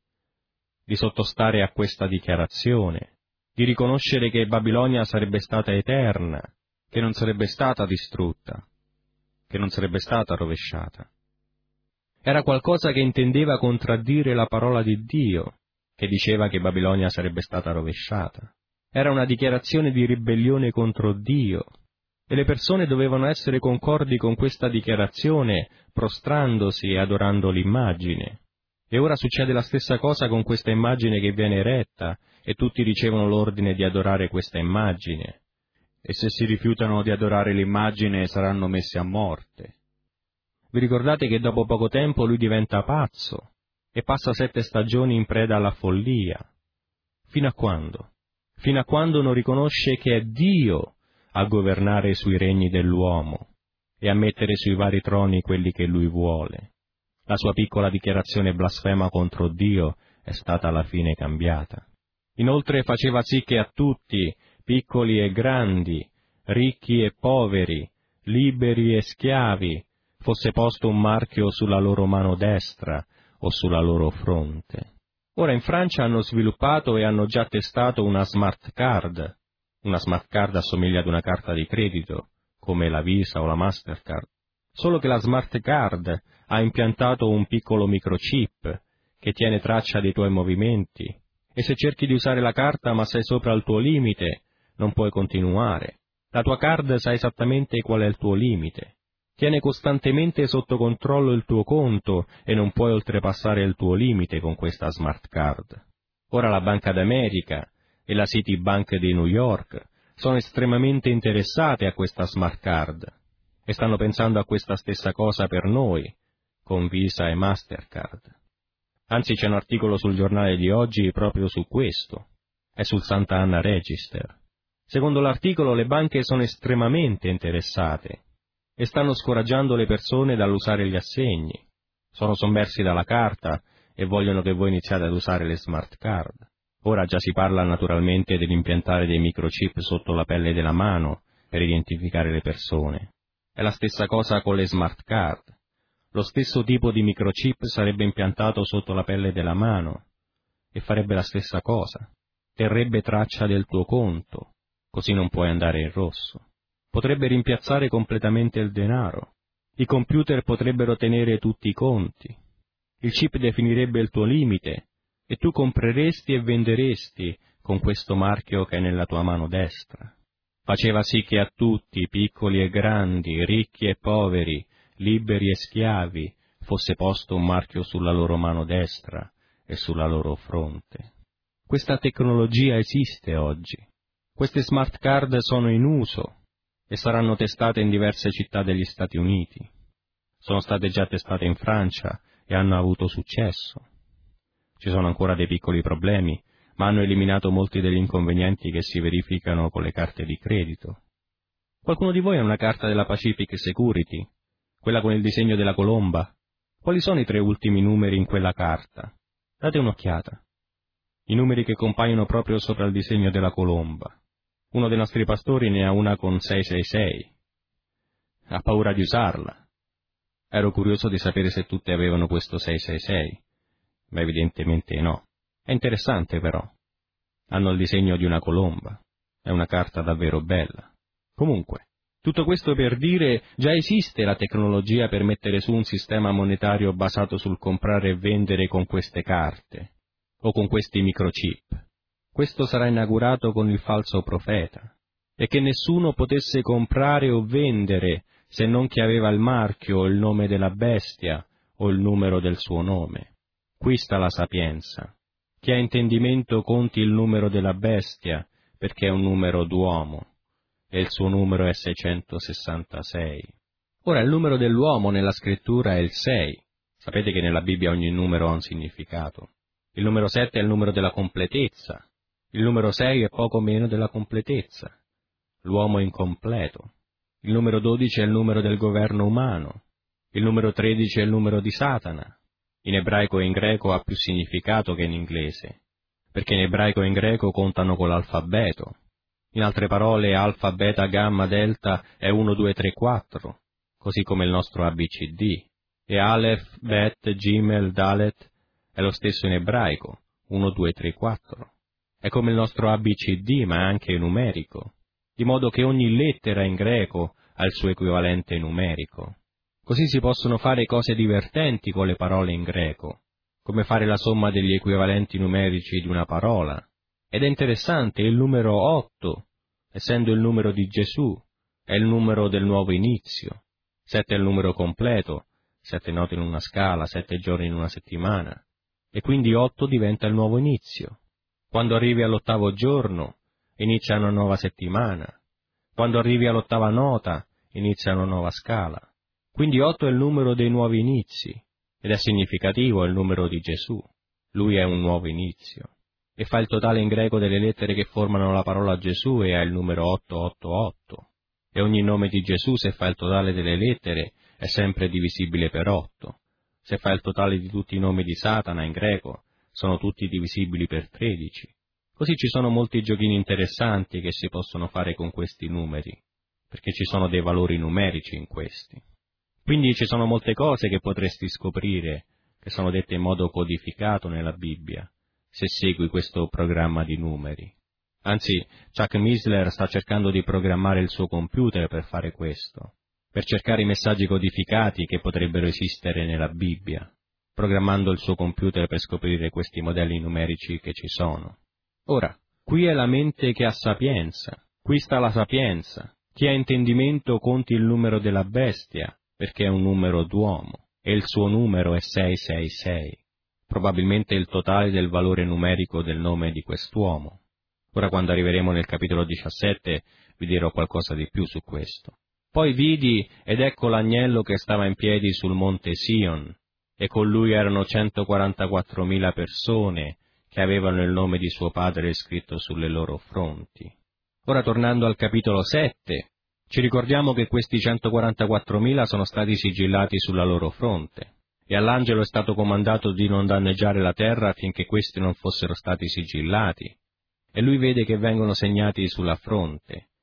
di sottostare a questa dichiarazione, di riconoscere che Babilonia sarebbe stata eterna, che non sarebbe stata distrutta, che non sarebbe stata rovesciata. Era qualcosa che intendeva contraddire la parola di Dio, che diceva che Babilonia sarebbe stata rovesciata. Era una dichiarazione di ribellione contro Dio, e le persone dovevano essere concordi con questa dichiarazione, prostrandosi e adorando l'immagine. E ora succede la stessa cosa con questa immagine che viene eretta, e tutti ricevono l'ordine di adorare questa immagine. E se si rifiutano di adorare l'immagine saranno messi a morte. Vi ricordate che dopo poco tempo lui diventa pazzo e passa sette stagioni in preda alla follia. Fino a quando? Fino a quando non riconosce che è Dio a governare sui regni dell'uomo e a mettere sui vari troni quelli che lui vuole. La sua piccola dichiarazione blasfema contro Dio è stata alla fine cambiata. Inoltre faceva sì che a tutti, piccoli e grandi, ricchi e poveri, liberi e schiavi, fosse posto un marchio sulla loro mano destra o sulla loro fronte. Ora in Francia hanno sviluppato e hanno già testato una smart card. Una smart card assomiglia ad una carta di credito, come la Visa o la Mastercard. Solo che la smart card ha impiantato un piccolo microchip che tiene traccia dei tuoi movimenti, e se cerchi di usare la carta ma sei sopra il tuo limite, non puoi continuare. La tua card sa esattamente qual è il tuo limite. Tiene costantemente sotto controllo il tuo conto e non puoi oltrepassare il tuo limite con questa smart card. Ora la Banca d'America e la Citibank di New York sono estremamente interessate a questa smart card e stanno pensando a questa stessa cosa per noi, con Visa e Mastercard. Anzi, c'è un articolo sul giornale di oggi proprio su questo. È sul Santa Anna Register. Secondo l'articolo, le banche sono estremamente interessate e stanno scoraggiando le persone dall'usare gli assegni. Sono sommersi dalla carta e vogliono che voi iniziate ad usare le smart card. Ora già si parla naturalmente dell'impiantare dei microchip sotto la pelle della mano per identificare le persone. È la stessa cosa con le smart card. Lo stesso tipo di microchip sarebbe impiantato sotto la pelle della mano e farebbe la stessa cosa. Terrebbe traccia del tuo conto, così non puoi andare in rosso. Potrebbe rimpiazzare completamente il denaro. I computer potrebbero tenere tutti i conti. Il chip definirebbe il tuo limite e tu compreresti e venderesti con questo marchio che è nella tua mano destra. Faceva sì che a tutti, piccoli e grandi, ricchi e poveri, liberi e schiavi, fosse posto un marchio sulla loro mano destra e sulla loro fronte. Questa tecnologia esiste oggi. Queste smart card sono in uso e saranno testate in diverse città degli Stati Uniti. Sono state già testate in Francia e hanno avuto successo. Ci sono ancora dei piccoli problemi, ma hanno eliminato molti degli inconvenienti che si verificano con le carte di credito. Qualcuno di voi ha una carta della Pacific Security, quella con il disegno della colomba? Quali sono i tre ultimi numeri in quella carta? Date un'occhiata. I numeri che compaiono proprio sopra il disegno della colomba. Uno dei nostri pastori ne ha una con sei sei sei. Ha paura di usarla. Ero curioso di sapere se tutte avevano questo sei sei sei, ma evidentemente no. È interessante però. Hanno il disegno di una colomba. È una carta davvero bella. Comunque, tutto questo per dire, già esiste la tecnologia per mettere su un sistema monetario basato sul comprare e vendere con queste carte, o con questi microchip. Questo sarà inaugurato con il falso profeta, e che nessuno potesse comprare o vendere se non chi aveva il marchio o il nome della bestia o il numero del suo nome. Qui sta la sapienza. Chi ha intendimento conti il numero della bestia, perché è un numero d'uomo, e il suo numero è seicentosessantasei. Ora, il numero dell'uomo nella scrittura è il sei. Sapete che nella Bibbia ogni numero ha un significato. Il numero sette è il numero della completezza. Il numero sei è poco meno della completezza. L'uomo è incompleto. Il numero dodici è il numero del governo umano. Il numero tredici è il numero di Satana. In ebraico e in greco ha più significato che in inglese, perché in ebraico e in greco contano con l'alfabeto. In altre parole, alfa, beta, gamma, delta è uno, due, tre, quattro, così come il nostro A B C D. E Aleph, Bet, Gimel, Dalet è lo stesso in ebraico, uno, due, tre, quattro. È come il nostro A B C D, ma anche numerico, di modo che ogni lettera in greco ha il suo equivalente numerico. Così si possono fare cose divertenti con le parole in greco, come fare la somma degli equivalenti numerici di una parola. Ed è interessante, il numero otto, essendo il numero di Gesù, è il numero del nuovo inizio. Sette è il numero completo, sette note in una scala, sette giorni in una settimana, e quindi otto diventa il nuovo inizio. Quando arrivi all'ottavo giorno, inizia una nuova settimana. Quando arrivi all'ottava nota, inizia una nuova scala. Quindi otto è il numero dei nuovi inizi, ed è significativo, è il numero di Gesù. Lui è un nuovo inizio. E fa il totale in greco delle lettere che formano la parola Gesù e ha il numero ottocentottantotto. E ogni nome di Gesù, se fa il totale delle lettere, è sempre divisibile per otto. Se fa il totale di tutti i nomi di Satana in greco, sono tutti divisibili per tredici. Così ci sono molti giochini interessanti che si possono fare con questi numeri, perché ci sono dei valori numerici in questi. Quindi ci sono molte cose che potresti scoprire, che sono dette in modo codificato nella Bibbia, se segui questo programma di numeri. Anzi, Chuck Missler sta cercando di programmare il suo computer per fare questo, per cercare i messaggi codificati che potrebbero esistere nella Bibbia, programmando il suo computer per scoprire questi modelli numerici che ci sono. Ora, qui è la mente che ha sapienza, qui sta la sapienza. Chi ha intendimento conti il numero della bestia, perché è un numero d'uomo, e il suo numero è sei sei sei, probabilmente il totale del valore numerico del nome di quest'uomo. Ora, quando arriveremo nel capitolo diciassette, vi dirò qualcosa di più su questo. Poi vidi, ed ecco l'agnello che stava in piedi sul monte Sion, e con lui erano centoquarantaquattromila persone che avevano il nome di suo padre scritto sulle loro fronti. Ora, tornando al capitolo sette, ci ricordiamo che questi centoquarantaquattromila sono stati sigillati sulla loro fronte, e all'angelo è stato comandato di non danneggiare la terra affinché questi non fossero stati sigillati, e lui vede che vengono segnati sulla fronte,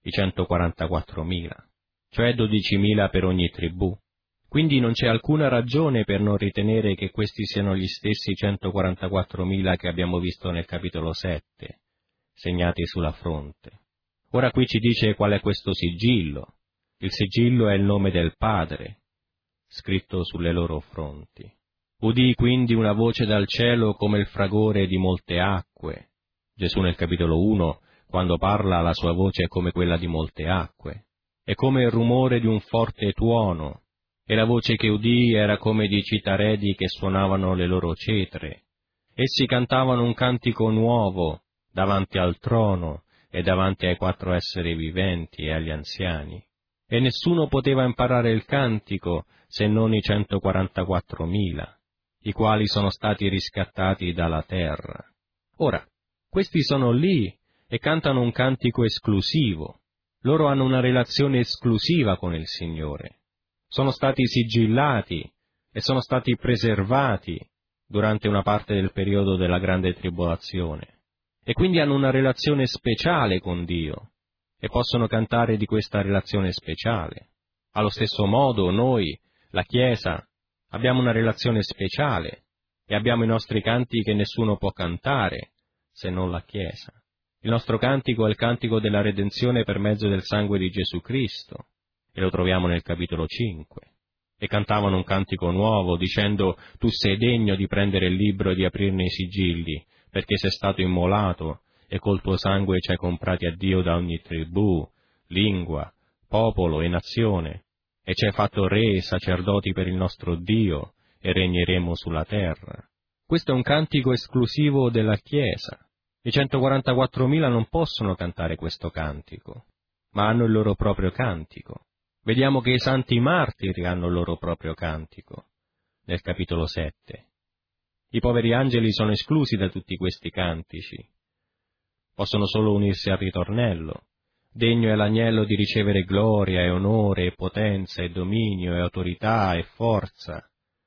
i centoquarantaquattromila, cioè dodicimila per ogni tribù. Quindi non c'è alcuna ragione per non ritenere che questi siano gli stessi centoquarantaquattromila che abbiamo visto nel capitolo sette, segnati sulla fronte. Ora qui ci dice qual è questo sigillo. Il sigillo è il nome del Padre, scritto sulle loro fronti. Udii quindi una voce dal cielo come il fragore di molte acque. Gesù nel capitolo uno, quando parla, la sua voce è come quella di molte acque. È come il rumore di un forte tuono, e la voce che udii era come di citaredi che suonavano le loro cetre. Essi cantavano un cantico nuovo davanti al trono e davanti ai quattro esseri viventi e agli anziani. E nessuno poteva imparare il cantico se non i centoquarantaquattromila, i quali sono stati riscattati dalla terra. Ora, questi sono lì e cantano un cantico esclusivo. Loro hanno una relazione esclusiva con il Signore. Sono stati sigillati e sono stati preservati durante una parte del periodo della grande tribolazione. E quindi hanno una relazione speciale con Dio e possono cantare di questa relazione speciale. Allo stesso modo noi, la Chiesa, abbiamo una relazione speciale e abbiamo i nostri canti che nessuno può cantare se non la Chiesa. Il nostro cantico è il cantico della redenzione per mezzo del sangue di Gesù Cristo, e lo troviamo nel capitolo cinque. E cantavano un cantico nuovo, dicendo: tu sei degno di prendere il libro e di aprirne i sigilli, perché sei stato immolato, e col tuo sangue ci hai comprati a Dio da ogni tribù, lingua, popolo e nazione, e ci hai fatto re e sacerdoti per il nostro Dio, e regneremo sulla terra. Questo è un cantico esclusivo della Chiesa. I centoquarantaquattromila non possono cantare questo cantico, ma hanno il loro proprio cantico. Vediamo che i santi martiri hanno il loro proprio cantico, nel capitolo sette. I poveri angeli sono esclusi da tutti questi cantici. Possono solo unirsi al ritornello. Degno è l'agnello di ricevere gloria e onore e potenza e dominio e autorità e forza.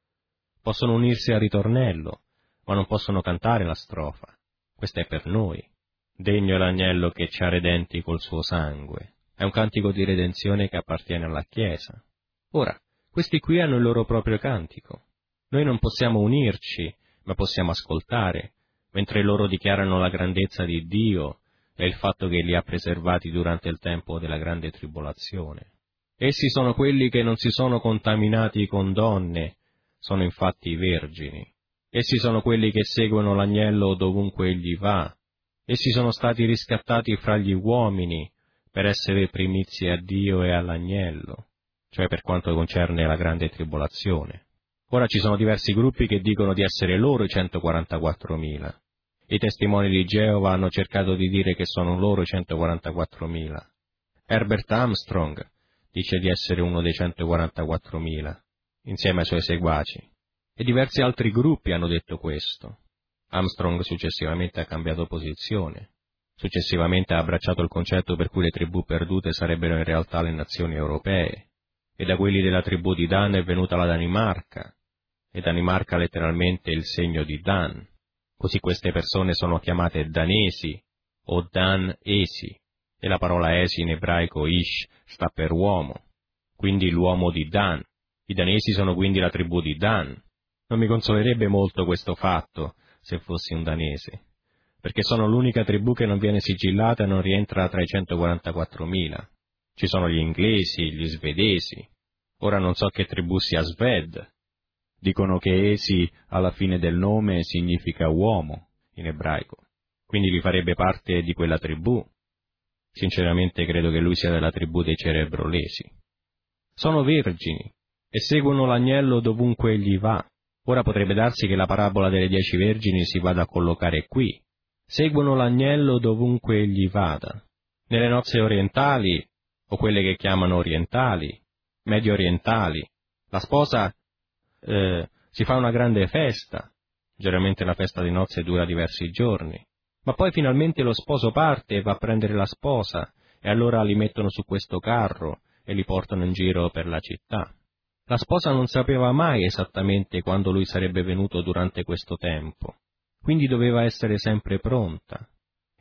Possono unirsi al ritornello, ma non possono cantare la strofa. Questa è per noi. Degno è l'agnello che ci ha redenti col suo sangue. È un cantico di redenzione che appartiene alla Chiesa. Ora, questi qui hanno il loro proprio cantico. Noi non possiamo unirci, ma possiamo ascoltare, mentre loro dichiarano la grandezza di Dio e il fatto che li ha preservati durante il tempo della grande tribolazione. Essi sono quelli che non si sono contaminati con donne, sono infatti vergini. Essi sono quelli che seguono l'agnello dovunque egli va. Essi sono stati riscattati fra gli uomini per essere primizie a Dio e all'agnello, cioè per quanto concerne la grande tribolazione. Ora ci sono diversi gruppi che dicono di essere loro i centoquarantaquattromila. I testimoni di Geova hanno cercato di dire che sono loro i centoquarantaquattromila. Herbert Armstrong dice di essere uno dei centoquarantaquattromila, insieme ai suoi seguaci. E diversi altri gruppi hanno detto questo. Armstrong successivamente ha cambiato posizione. Successivamente ha abbracciato il concetto per cui le tribù perdute sarebbero in realtà le nazioni europee, e da quelli della tribù di Dan è venuta la Danimarca, e Danimarca letteralmente il segno di Dan. Così queste persone sono chiamate danesi o Dan-esi, e la parola esi in ebraico ish sta per uomo, quindi l'uomo di Dan. I danesi sono quindi la tribù di Dan. Non mi consolerebbe molto questo fatto se fossi un danese, perché sono l'unica tribù che non viene sigillata e non rientra tra i centoquarantaquattromila. Ci sono gli inglesi, gli svedesi. Ora non so che tribù sia Sved. Dicono che esi alla fine del nome significa uomo in ebraico, quindi vi farebbe parte di quella tribù. Sinceramente credo che lui sia della tribù dei cerebrolesi. Sono vergini e seguono l'agnello dovunque egli va. Ora potrebbe darsi che la parabola delle dieci vergini si vada a collocare qui. Seguono l'agnello dovunque egli vada. Nelle nozze orientali, o quelle che chiamano orientali, medio orientali, la sposa eh, si fa una grande festa. Generalmente la festa di nozze dura diversi giorni. Ma poi finalmente lo sposo parte e va a prendere la sposa, e allora li mettono su questo carro e li portano in giro per la città. La sposa non sapeva mai esattamente quando lui sarebbe venuto durante questo tempo, quindi doveva essere sempre pronta.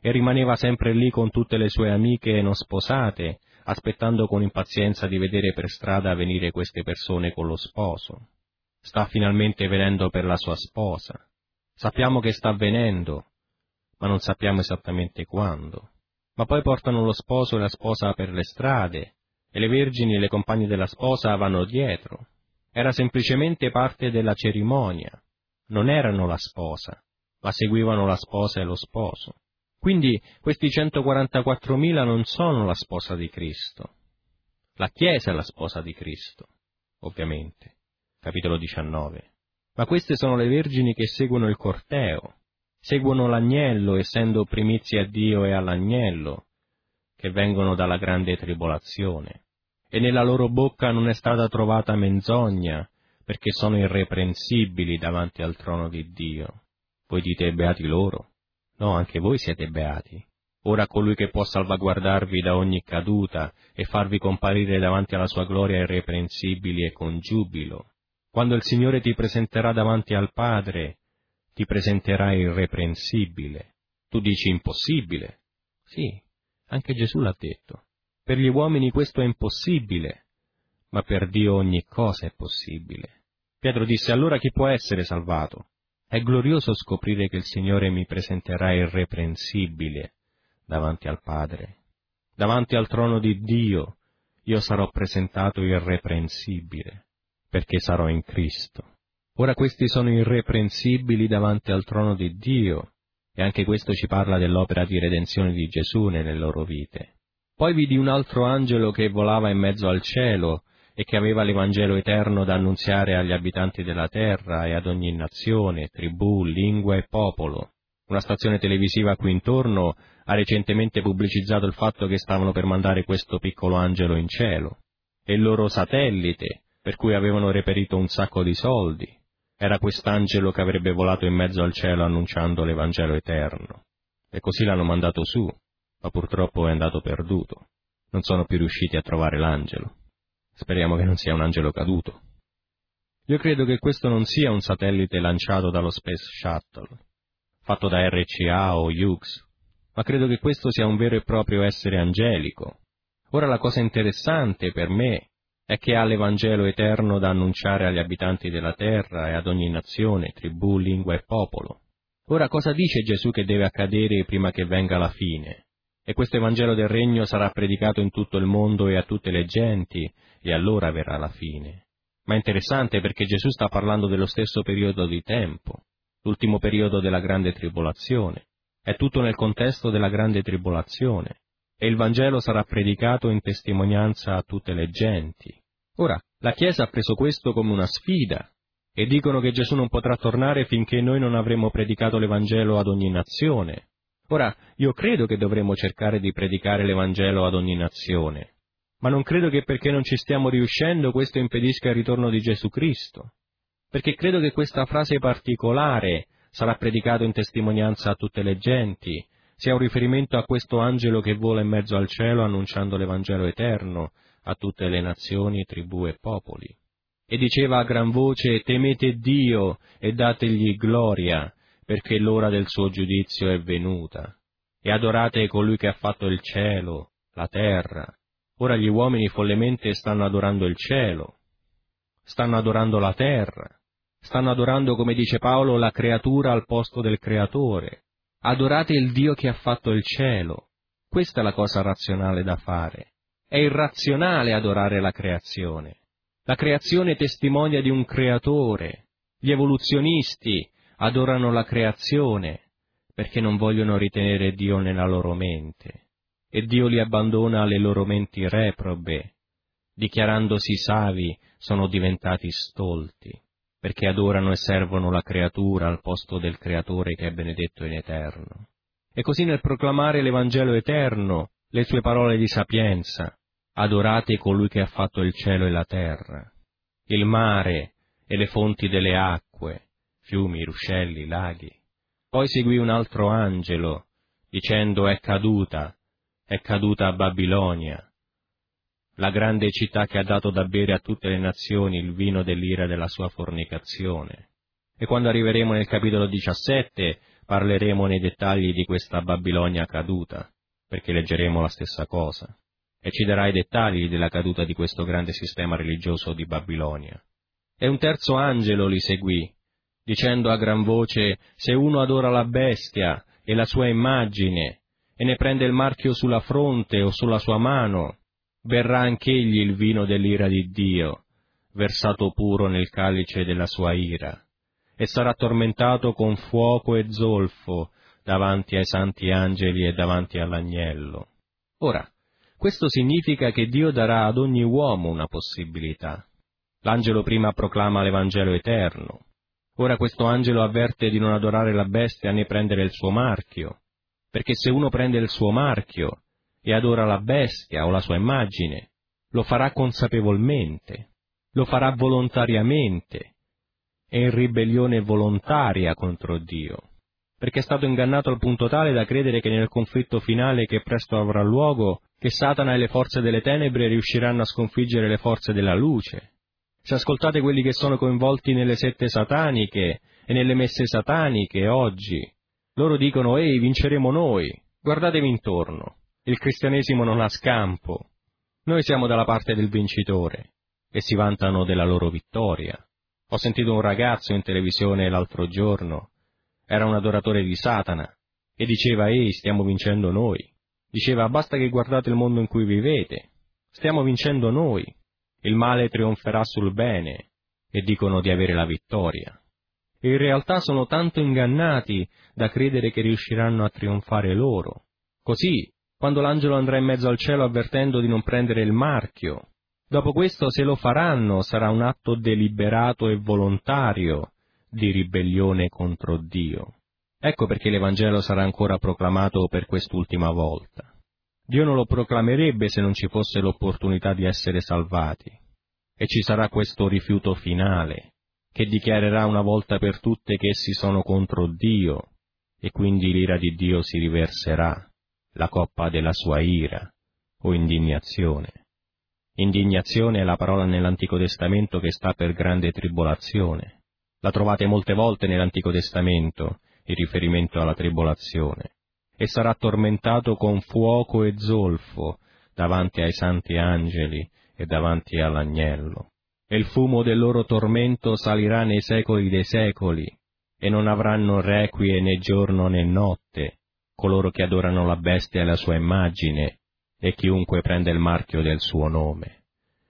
e rimaneva sempre lì con tutte le sue amiche non sposate, aspettando con impazienza di vedere per strada venire queste persone con lo sposo. Sta finalmente venendo per la sua sposa. Sappiamo che sta venendo, ma non sappiamo esattamente quando. Ma poi portano lo sposo e la sposa per le strade, e le vergini e le compagne della sposa vanno dietro. Era semplicemente parte della cerimonia. Non erano la sposa, ma seguivano la sposa e lo sposo. Quindi questi centoquarantaquattromila non sono la sposa di Cristo. La Chiesa è la sposa di Cristo, ovviamente. Capitolo diciannove. Ma queste sono le vergini che seguono il corteo, seguono l'agnello, essendo primizie a Dio e all'agnello, che vengono dalla grande tribolazione. E nella loro bocca non è stata trovata menzogna, perché sono irreprensibili davanti al trono di Dio. Voi dite beati loro? No, anche voi siete beati. Ora colui che può salvaguardarvi da ogni caduta e farvi comparire davanti alla sua gloria irreprensibili e con giubilo. Quando il Signore ti presenterà davanti al Padre, ti presenterà irreprensibile. Tu dici impossibile? Sì, anche Gesù l'ha detto. Per gli uomini questo è impossibile, ma per Dio ogni cosa è possibile. Pietro disse: allora chi può essere salvato? È glorioso scoprire che il Signore mi presenterà irreprensibile davanti al Padre. Davanti al trono di Dio io sarò presentato irreprensibile, perché sarò in Cristo. Ora questi sono irreprensibili davanti al trono di Dio, e anche questo ci parla dell'opera di redenzione di Gesù nelle loro vite. Poi vidi un altro angelo che volava in mezzo al cielo e che aveva l'Evangelo eterno da annunziare agli abitanti della terra e ad ogni nazione, tribù, lingua e popolo. Una stazione televisiva qui intorno ha recentemente pubblicizzato il fatto che stavano per mandare questo piccolo angelo in cielo. E il loro satellite, per cui avevano reperito un sacco di soldi, era quest'angelo che avrebbe volato in mezzo al cielo annunciando l'Evangelo eterno. E così l'hanno mandato su, ma purtroppo è andato perduto. Non sono più riusciti a trovare l'angelo. Speriamo che non sia un angelo caduto. Io credo che questo non sia un satellite lanciato dallo Space Shuttle, fatto da R C A o Hughes, ma credo che questo sia un vero e proprio essere angelico. Ora la cosa interessante per me è che ha l'Evangelo eterno da annunciare agli abitanti della terra e ad ogni nazione, tribù, lingua e popolo. Ora cosa dice Gesù che deve accadere prima che venga la fine? E questo Evangelo del Regno sarà predicato in tutto il mondo e a tutte le genti, e allora verrà la fine. Ma è interessante perché Gesù sta parlando dello stesso periodo di tempo, l'ultimo periodo della grande tribolazione. È tutto nel contesto della grande tribolazione, e il Vangelo sarà predicato in testimonianza a tutte le genti. Ora, la Chiesa ha preso questo come una sfida, e dicono che Gesù non potrà tornare finché noi non avremo predicato l'Evangelo ad ogni nazione. Ora, io credo che dovremmo cercare di predicare l'Evangelo ad ogni nazione, ma non credo che perché non ci stiamo riuscendo questo impedisca il ritorno di Gesù Cristo, perché credo che questa frase particolare, sarà predicato in testimonianza a tutte le genti, sia un riferimento a questo angelo che vola in mezzo al cielo annunciando l'Evangelo eterno a tutte le nazioni, tribù e popoli. E diceva a gran voce: temete Dio e dategli gloria, perché l'ora del suo giudizio è venuta, e adorate colui che ha fatto il cielo, la terra. Ora gli uomini follemente stanno adorando il cielo, stanno adorando la terra, stanno adorando, come dice Paolo, la creatura al posto del creatore. Adorate il Dio che ha fatto il cielo. Questa è la cosa razionale da fare. È irrazionale adorare la creazione. La creazione testimonia di un creatore. Gli evoluzionisti adorano la creazione perché non vogliono ritenere Dio nella loro mente, e Dio li abbandona alle loro menti reprobe. Dichiarandosi savi, sono diventati stolti, perché adorano e servono la creatura al posto del Creatore che è benedetto in eterno. E così nel proclamare l'Evangelo eterno, le sue parole di sapienza: adorate colui che ha fatto il cielo e la terra, il mare e le fonti delle acque, fiumi, ruscelli, laghi. Poi seguì un altro angelo, dicendo: è caduta, è caduta a Babilonia, la grande città che ha dato da bere a tutte le nazioni il vino dell'ira della sua fornicazione. E quando arriveremo nel capitolo diciassette, parleremo nei dettagli di questa Babilonia caduta, perché leggeremo la stessa cosa, e ci darà i dettagli della caduta di questo grande sistema religioso di Babilonia. E un terzo angelo li seguì, dicendo a gran voce: se uno adora la bestia e la sua immagine, e ne prende il marchio sulla fronte o sulla sua mano, berrà anch'egli il vino dell'ira di Dio, versato puro nel calice della sua ira, e sarà tormentato con fuoco e zolfo davanti ai santi angeli e davanti all'agnello. Ora, questo significa che Dio darà ad ogni uomo una possibilità. L'angelo prima proclama l'Evangelo eterno. Ora questo angelo avverte di non adorare la bestia né prendere il suo marchio, perché se uno prende il suo marchio e adora la bestia o la sua immagine, lo farà consapevolmente, lo farà volontariamente, è in ribellione volontaria contro Dio, perché è stato ingannato al punto tale da credere che nel conflitto finale che presto avrà luogo, che Satana e le forze delle tenebre riusciranno a sconfiggere le forze della luce. Se ascoltate quelli che sono coinvolti nelle sette sataniche e nelle messe sataniche oggi, loro dicono: ehi, vinceremo noi, guardatevi intorno, il cristianesimo non ha scampo, noi siamo dalla parte del vincitore, e si vantano della loro vittoria. Ho sentito un ragazzo in televisione l'altro giorno, era un adoratore di Satana, e diceva: ehi, stiamo vincendo noi. Diceva: basta che guardate il mondo in cui vivete, stiamo vincendo noi, il male trionferà sul bene, e dicono di avere la vittoria. E in realtà sono tanto ingannati da credere che riusciranno a trionfare loro. Così, quando l'angelo andrà in mezzo al cielo avvertendo di non prendere il marchio, dopo questo, se lo faranno, sarà un atto deliberato e volontario di ribellione contro Dio. Ecco perché l'Evangelo sarà ancora proclamato per quest'ultima volta. Dio non lo proclamerebbe se non ci fosse l'opportunità di essere salvati. E ci sarà questo rifiuto finale, che dichiarerà una volta per tutte che essi sono contro Dio, e quindi l'ira di Dio si riverserà, la coppa della sua ira, o indignazione. Indignazione è la parola nell'Antico Testamento che sta per grande tribolazione. La trovate molte volte nell'Antico Testamento, in riferimento alla tribolazione. E sarà tormentato con fuoco e zolfo davanti ai santi angeli e davanti all'agnello. E il fumo del loro tormento salirà nei secoli dei secoli, e non avranno requie né giorno né notte, coloro che adorano la bestia e la sua immagine, e chiunque prende il marchio del suo nome.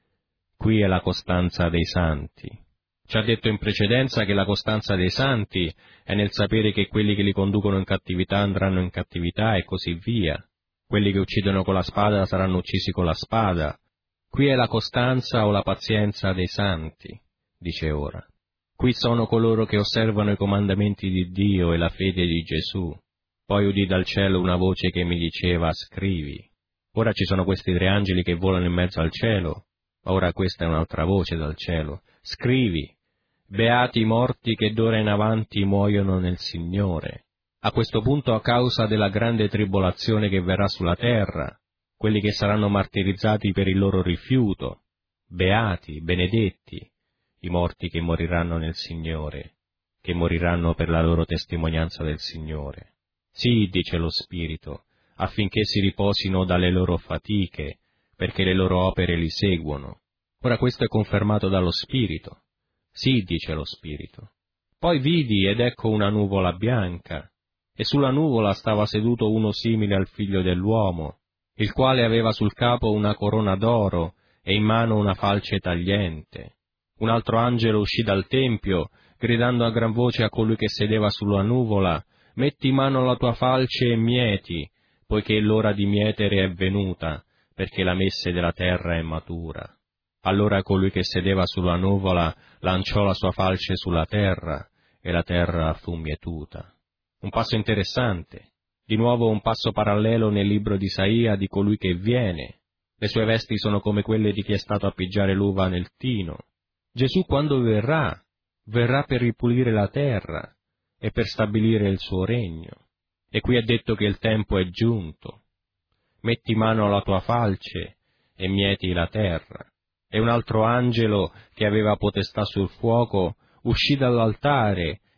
Qui è la costanza dei santi. Ci ha detto in precedenza che la costanza dei santi è nel sapere che quelli che li conducono in cattività andranno in cattività e così via. Quelli che uccidono con la spada saranno uccisi con la spada. Qui è la costanza o la pazienza dei santi, dice ora. Qui sono coloro che osservano i comandamenti di Dio e la fede di Gesù. Poi udì dal cielo una voce che mi diceva: scrivi. Ora ci sono questi tre angeli che volano in mezzo al cielo. Ora questa è un'altra voce dal cielo: scrivi. Beati i morti che d'ora in avanti muoiono nel Signore. A questo punto, a causa della grande tribolazione che verrà sulla terra, quelli che saranno martirizzati per il loro rifiuto, beati, benedetti, i morti che moriranno nel Signore, che moriranno per la loro testimonianza del Signore. Sì, dice lo Spirito, affinché si riposino dalle loro fatiche, perché le loro opere li seguono. Ora questo è confermato dallo Spirito. Sì, dice lo Spirito. Poi vidi ed ecco una nuvola bianca, e sulla nuvola stava seduto uno simile al figlio dell'uomo, il quale aveva sul capo una corona d'oro e in mano una falce tagliente. Un altro angelo uscì dal tempio, gridando a gran voce a colui che sedeva sulla nuvola: metti in mano la tua falce e mieti, poiché l'ora di mietere è venuta, perché la messe della terra è matura. Allora colui che sedeva sulla nuvola lanciò la sua falce sulla terra, e la terra fu mietuta. Un passo interessante, di nuovo un passo parallelo nel libro di Isaia di colui che viene. Le sue vesti sono come quelle di chi è stato a pigiare l'uva nel tino. Gesù quando verrà, verrà per ripulire la terra e per stabilire il suo regno. E qui è detto che il tempo è giunto. Metti mano alla tua falce e mieti la terra. E un altro angelo, che aveva potestà sul fuoco, uscì dall'altare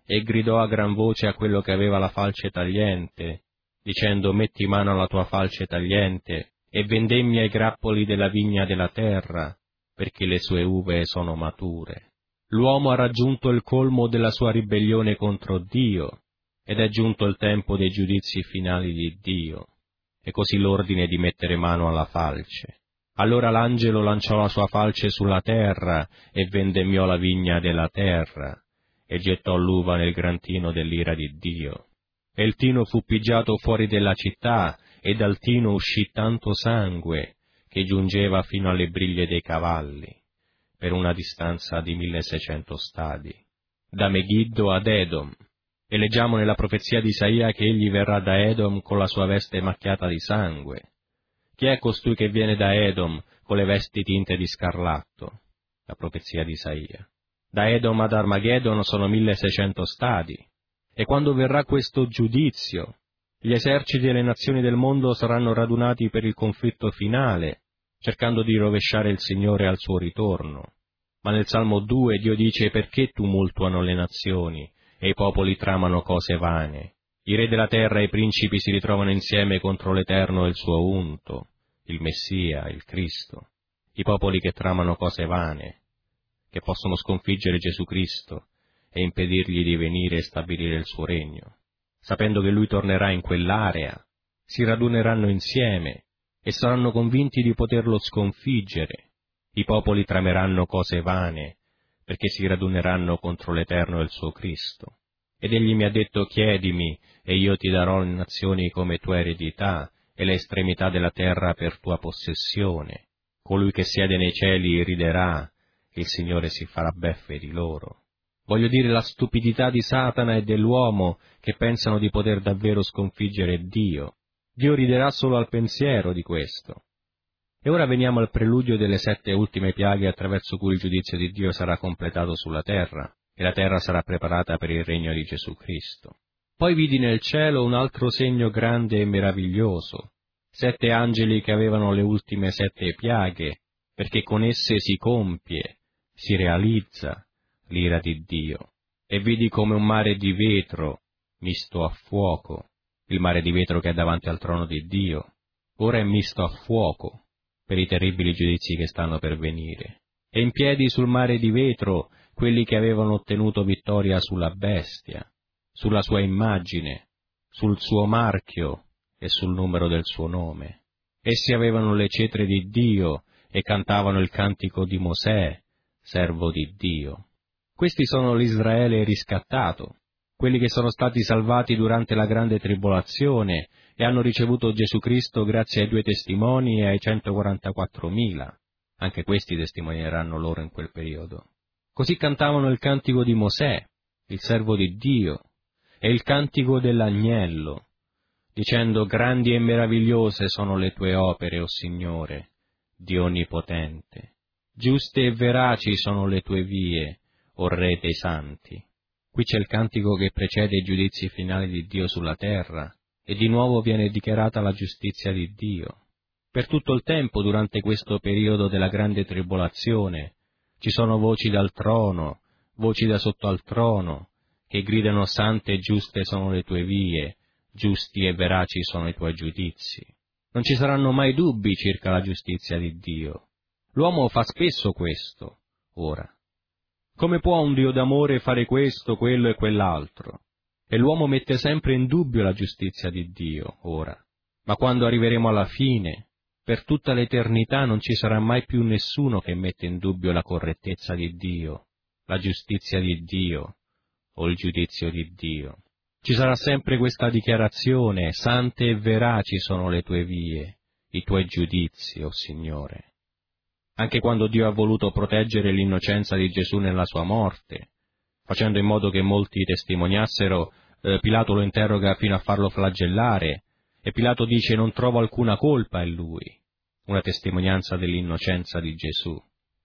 e gridò a gran voce a quello che aveva la falce tagliente, dicendo: metti mano alla tua falce tagliente, e vendemmia i grappoli della vigna della terra, perché le sue uve sono mature. L'uomo ha raggiunto il colmo della sua ribellione contro Dio, ed è giunto il tempo dei giudizi finali di Dio, e così l'ordine di mettere mano alla falce. Allora l'angelo lanciò la sua falce sulla terra, e vendemmiò la vigna della terra, e gettò l'uva nel gran tino dell'ira di Dio. E il tino fu pigiato fuori della città, e dal tino uscì tanto sangue, che giungeva fino alle briglie dei cavalli, per una distanza di milleseicento stadi, da Megiddo ad Edom. E leggiamo nella profezia di Isaia che egli verrà da Edom con la sua veste macchiata di sangue. Chi è costui che viene da Edom con le vesti tinte di scarlatto? La profezia di Isaia. Da Edom ad Armageddon sono milleseicento stadi, e quando verrà questo giudizio, gli eserciti delle nazioni del mondo saranno radunati per il conflitto finale, cercando di rovesciare il Signore al suo ritorno. Ma nel Salmo due Dio dice: perché tumultuano le nazioni, e i popoli tramano cose vane. I re della terra e i principi si ritrovano insieme contro l'Eterno e il suo unto, il Messia, il Cristo. I popoli che tramano cose vane, che possono sconfiggere Gesù Cristo e impedirgli di venire e stabilire il suo regno. Sapendo che Lui tornerà in quell'area, si raduneranno insieme e saranno convinti di poterlo sconfiggere. I popoli trameranno cose vane, perché si raduneranno contro l'Eterno e il suo Cristo. Ed egli mi ha detto: chiedimi, e io ti darò le nazioni come tua eredità, e le estremità della terra per tua possessione. Colui che siede nei cieli riderà, il Signore si farà beffe di loro. Voglio dire la stupidità di Satana e dell'uomo che pensano di poter davvero sconfiggere Dio. Dio riderà solo al pensiero di questo. E ora veniamo al preludio delle sette ultime piaghe attraverso cui il giudizio di Dio sarà completato sulla terra, e la terra sarà preparata per il regno di Gesù Cristo. Poi vidi nel cielo un altro segno grande e meraviglioso, sette angeli che avevano le ultime sette piaghe, perché con esse si compie, si realizza l'ira di Dio. E vidi come un mare di vetro misto a fuoco, il mare di vetro che è davanti al trono di Dio, ora è misto a fuoco per i terribili giudizi che stanno per venire. E in piedi sul mare di vetro quelli che avevano ottenuto vittoria sulla bestia, sulla sua immagine, sul suo marchio e sul numero del suo nome. Essi avevano le cetre di Dio e cantavano il cantico di Mosè, servo di Dio. Questi sono l'Israele riscattato, quelli che sono stati salvati durante la grande tribolazione e hanno ricevuto Gesù Cristo grazie ai due testimoni e ai centoquarantaquattromila. Anche questi testimonieranno loro in quel periodo. Così cantavano il cantico di Mosè, il servo di Dio, e il cantico dell'agnello, dicendo: grandi e meravigliose sono le tue opere, o Signore, Dio onnipotente. Giuste e veraci sono le tue vie, o Re dei santi. Qui c'è il cantico che precede i giudizi finali di Dio sulla terra, e di nuovo viene dichiarata la giustizia di Dio. Per tutto il tempo, durante questo periodo della grande tribolazione, ci sono voci dal trono, voci da sotto al trono, che gridano: sante e giuste sono le tue vie, giusti e veraci sono i tuoi giudizi. Non ci saranno mai dubbi circa la giustizia di Dio. L'uomo fa spesso questo, ora. Come può un Dio d'amore fare questo, quello e quell'altro? E l'uomo mette sempre in dubbio la giustizia di Dio, ora. Ma quando arriveremo alla fine, per tutta l'eternità non ci sarà mai più nessuno che mette in dubbio la correttezza di Dio, la giustizia di Dio o il giudizio di Dio. Ci sarà sempre questa dichiarazione: sante e veraci sono le tue vie, i tuoi giudizi, o Signore. Anche quando Dio ha voluto proteggere l'innocenza di Gesù nella sua morte, facendo in modo che molti testimoniassero, eh, Pilato lo interroga fino a farlo flagellare, e Pilato dice: non trovo alcuna colpa in lui, una testimonianza dell'innocenza di Gesù.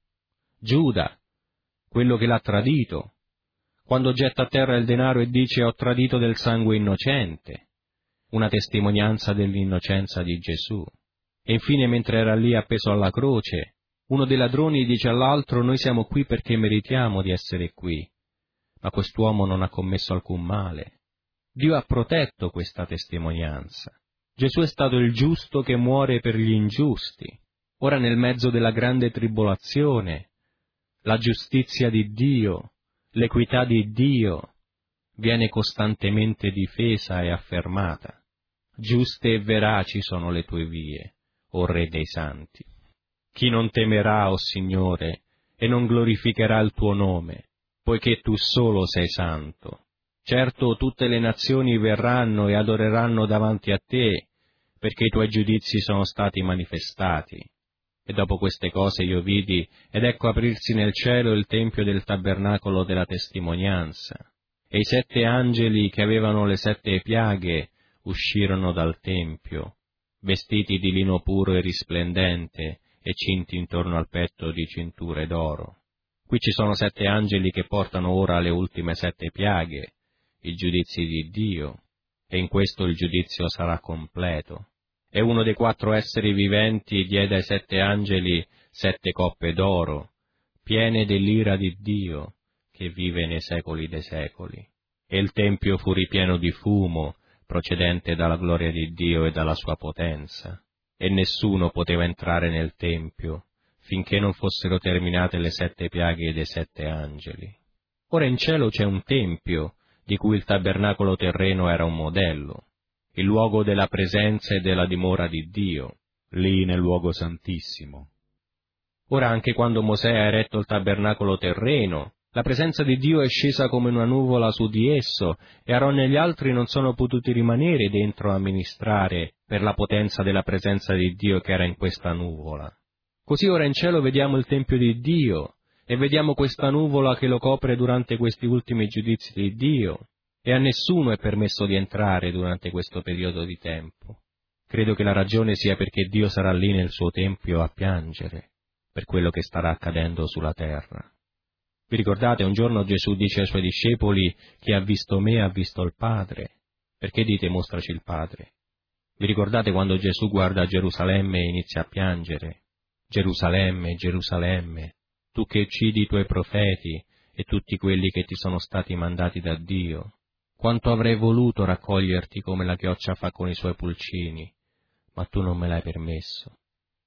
Giuda, quello che l'ha tradito, quando getta a terra il denaro e dice: ho tradito del sangue innocente, una testimonianza dell'innocenza di Gesù. E infine, mentre era lì appeso alla croce, uno dei ladroni dice all'altro: noi siamo qui perché meritiamo di essere qui, ma quest'uomo non ha commesso alcun male. Dio ha protetto questa testimonianza. Gesù è stato il giusto che muore per gli ingiusti. Ora nel mezzo della grande tribolazione, la giustizia di Dio, l'equità di Dio viene costantemente difesa e affermata. Giuste e veraci sono le tue vie, o Re dei Santi. Chi non temerà, o Signore, e non glorificherà il tuo nome, poiché tu solo sei santo. Certo tutte le nazioni verranno e adoreranno davanti a te, perché i tuoi giudizi sono stati manifestati. E dopo queste cose io vidi, ed ecco aprirsi nel cielo il tempio del tabernacolo della testimonianza, e i sette angeli che avevano le sette piaghe uscirono dal tempio, vestiti di lino puro e risplendente, e cinti intorno al petto di cinture d'oro. Qui ci sono sette angeli che portano ora le ultime sette piaghe, i giudizi di Dio, e in questo il giudizio sarà completo. E uno dei quattro esseri viventi diede ai sette angeli sette coppe d'oro, piene dell'ira di Dio, che vive nei secoli dei secoli. E il tempio fu ripieno di fumo, procedente dalla gloria di Dio e dalla sua potenza, e nessuno poteva entrare nel tempio, finché non fossero terminate le sette piaghe dei sette angeli. Ora in cielo c'è un tempio, di cui il tabernacolo terreno era un modello, il luogo della presenza e della dimora di Dio, lì nel luogo santissimo. Ora anche quando Mosè ha eretto il tabernacolo terreno, la presenza di Dio è scesa come una nuvola su di esso, e Aaron e gli altri non sono potuti rimanere dentro a ministrare per la potenza della presenza di Dio che era in questa nuvola. Così ora in cielo vediamo il Tempio di Dio, e vediamo questa nuvola che lo copre durante questi ultimi giudizi di Dio, e a nessuno è permesso di entrare durante questo periodo di tempo. Credo che la ragione sia perché Dio sarà lì nel suo Tempio a piangere per quello che starà accadendo sulla terra. Vi ricordate, un giorno Gesù dice ai suoi discepoli: chi ha visto me ha visto il Padre. Perché dite mostraci il Padre? Vi ricordate quando Gesù guarda Gerusalemme e inizia a piangere? Gerusalemme, Gerusalemme, tu che uccidi i tuoi profeti e tutti quelli che ti sono stati mandati da Dio. Quanto avrei voluto raccoglierti come la chioccia fa con i suoi pulcini, ma tu non me l'hai permesso.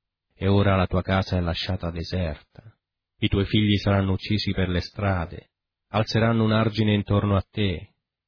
E ora la tua casa è lasciata deserta. I tuoi figli saranno uccisi per le strade, alzeranno un argine intorno a te.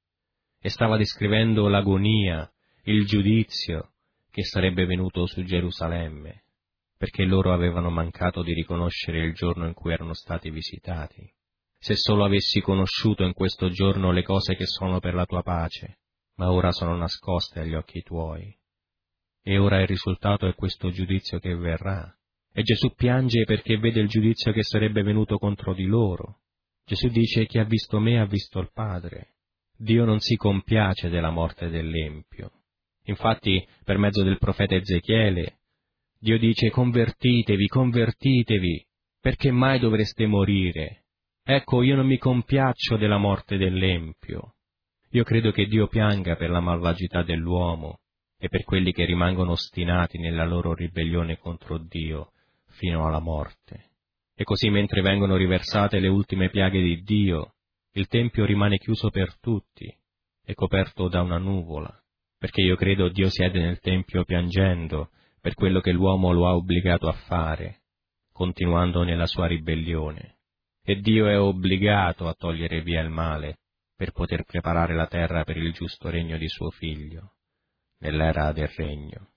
E stava descrivendo l'agonia, il giudizio che sarebbe venuto su Gerusalemme, perché loro avevano mancato di riconoscere il giorno in cui erano stati visitati. Se solo avessi conosciuto in questo giorno le cose che sono per la tua pace, ma ora sono nascoste agli occhi tuoi. E ora il risultato è questo giudizio che verrà. E Gesù piange perché vede il giudizio che sarebbe venuto contro di loro. Gesù dice: chi ha visto me ha visto il Padre. Dio non si compiace della morte dell'empio. Infatti, per mezzo del profeta Ezechiele, Dio dice: convertitevi, convertitevi, perché mai dovreste morire? Ecco, io non mi compiaccio della morte dell'empio. Io credo che Dio pianga per la malvagità dell'uomo e per quelli che rimangono ostinati nella loro ribellione contro Dio fino alla morte. E così, mentre vengono riversate le ultime piaghe di Dio, il Tempio rimane chiuso per tutti e coperto da una nuvola, perché io credo Dio siede nel Tempio piangendo per quello che l'uomo lo ha obbligato a fare, continuando nella sua ribellione. E Dio è obbligato a togliere via il male per poter preparare la terra per il giusto regno di suo Figlio, nell'era del regno.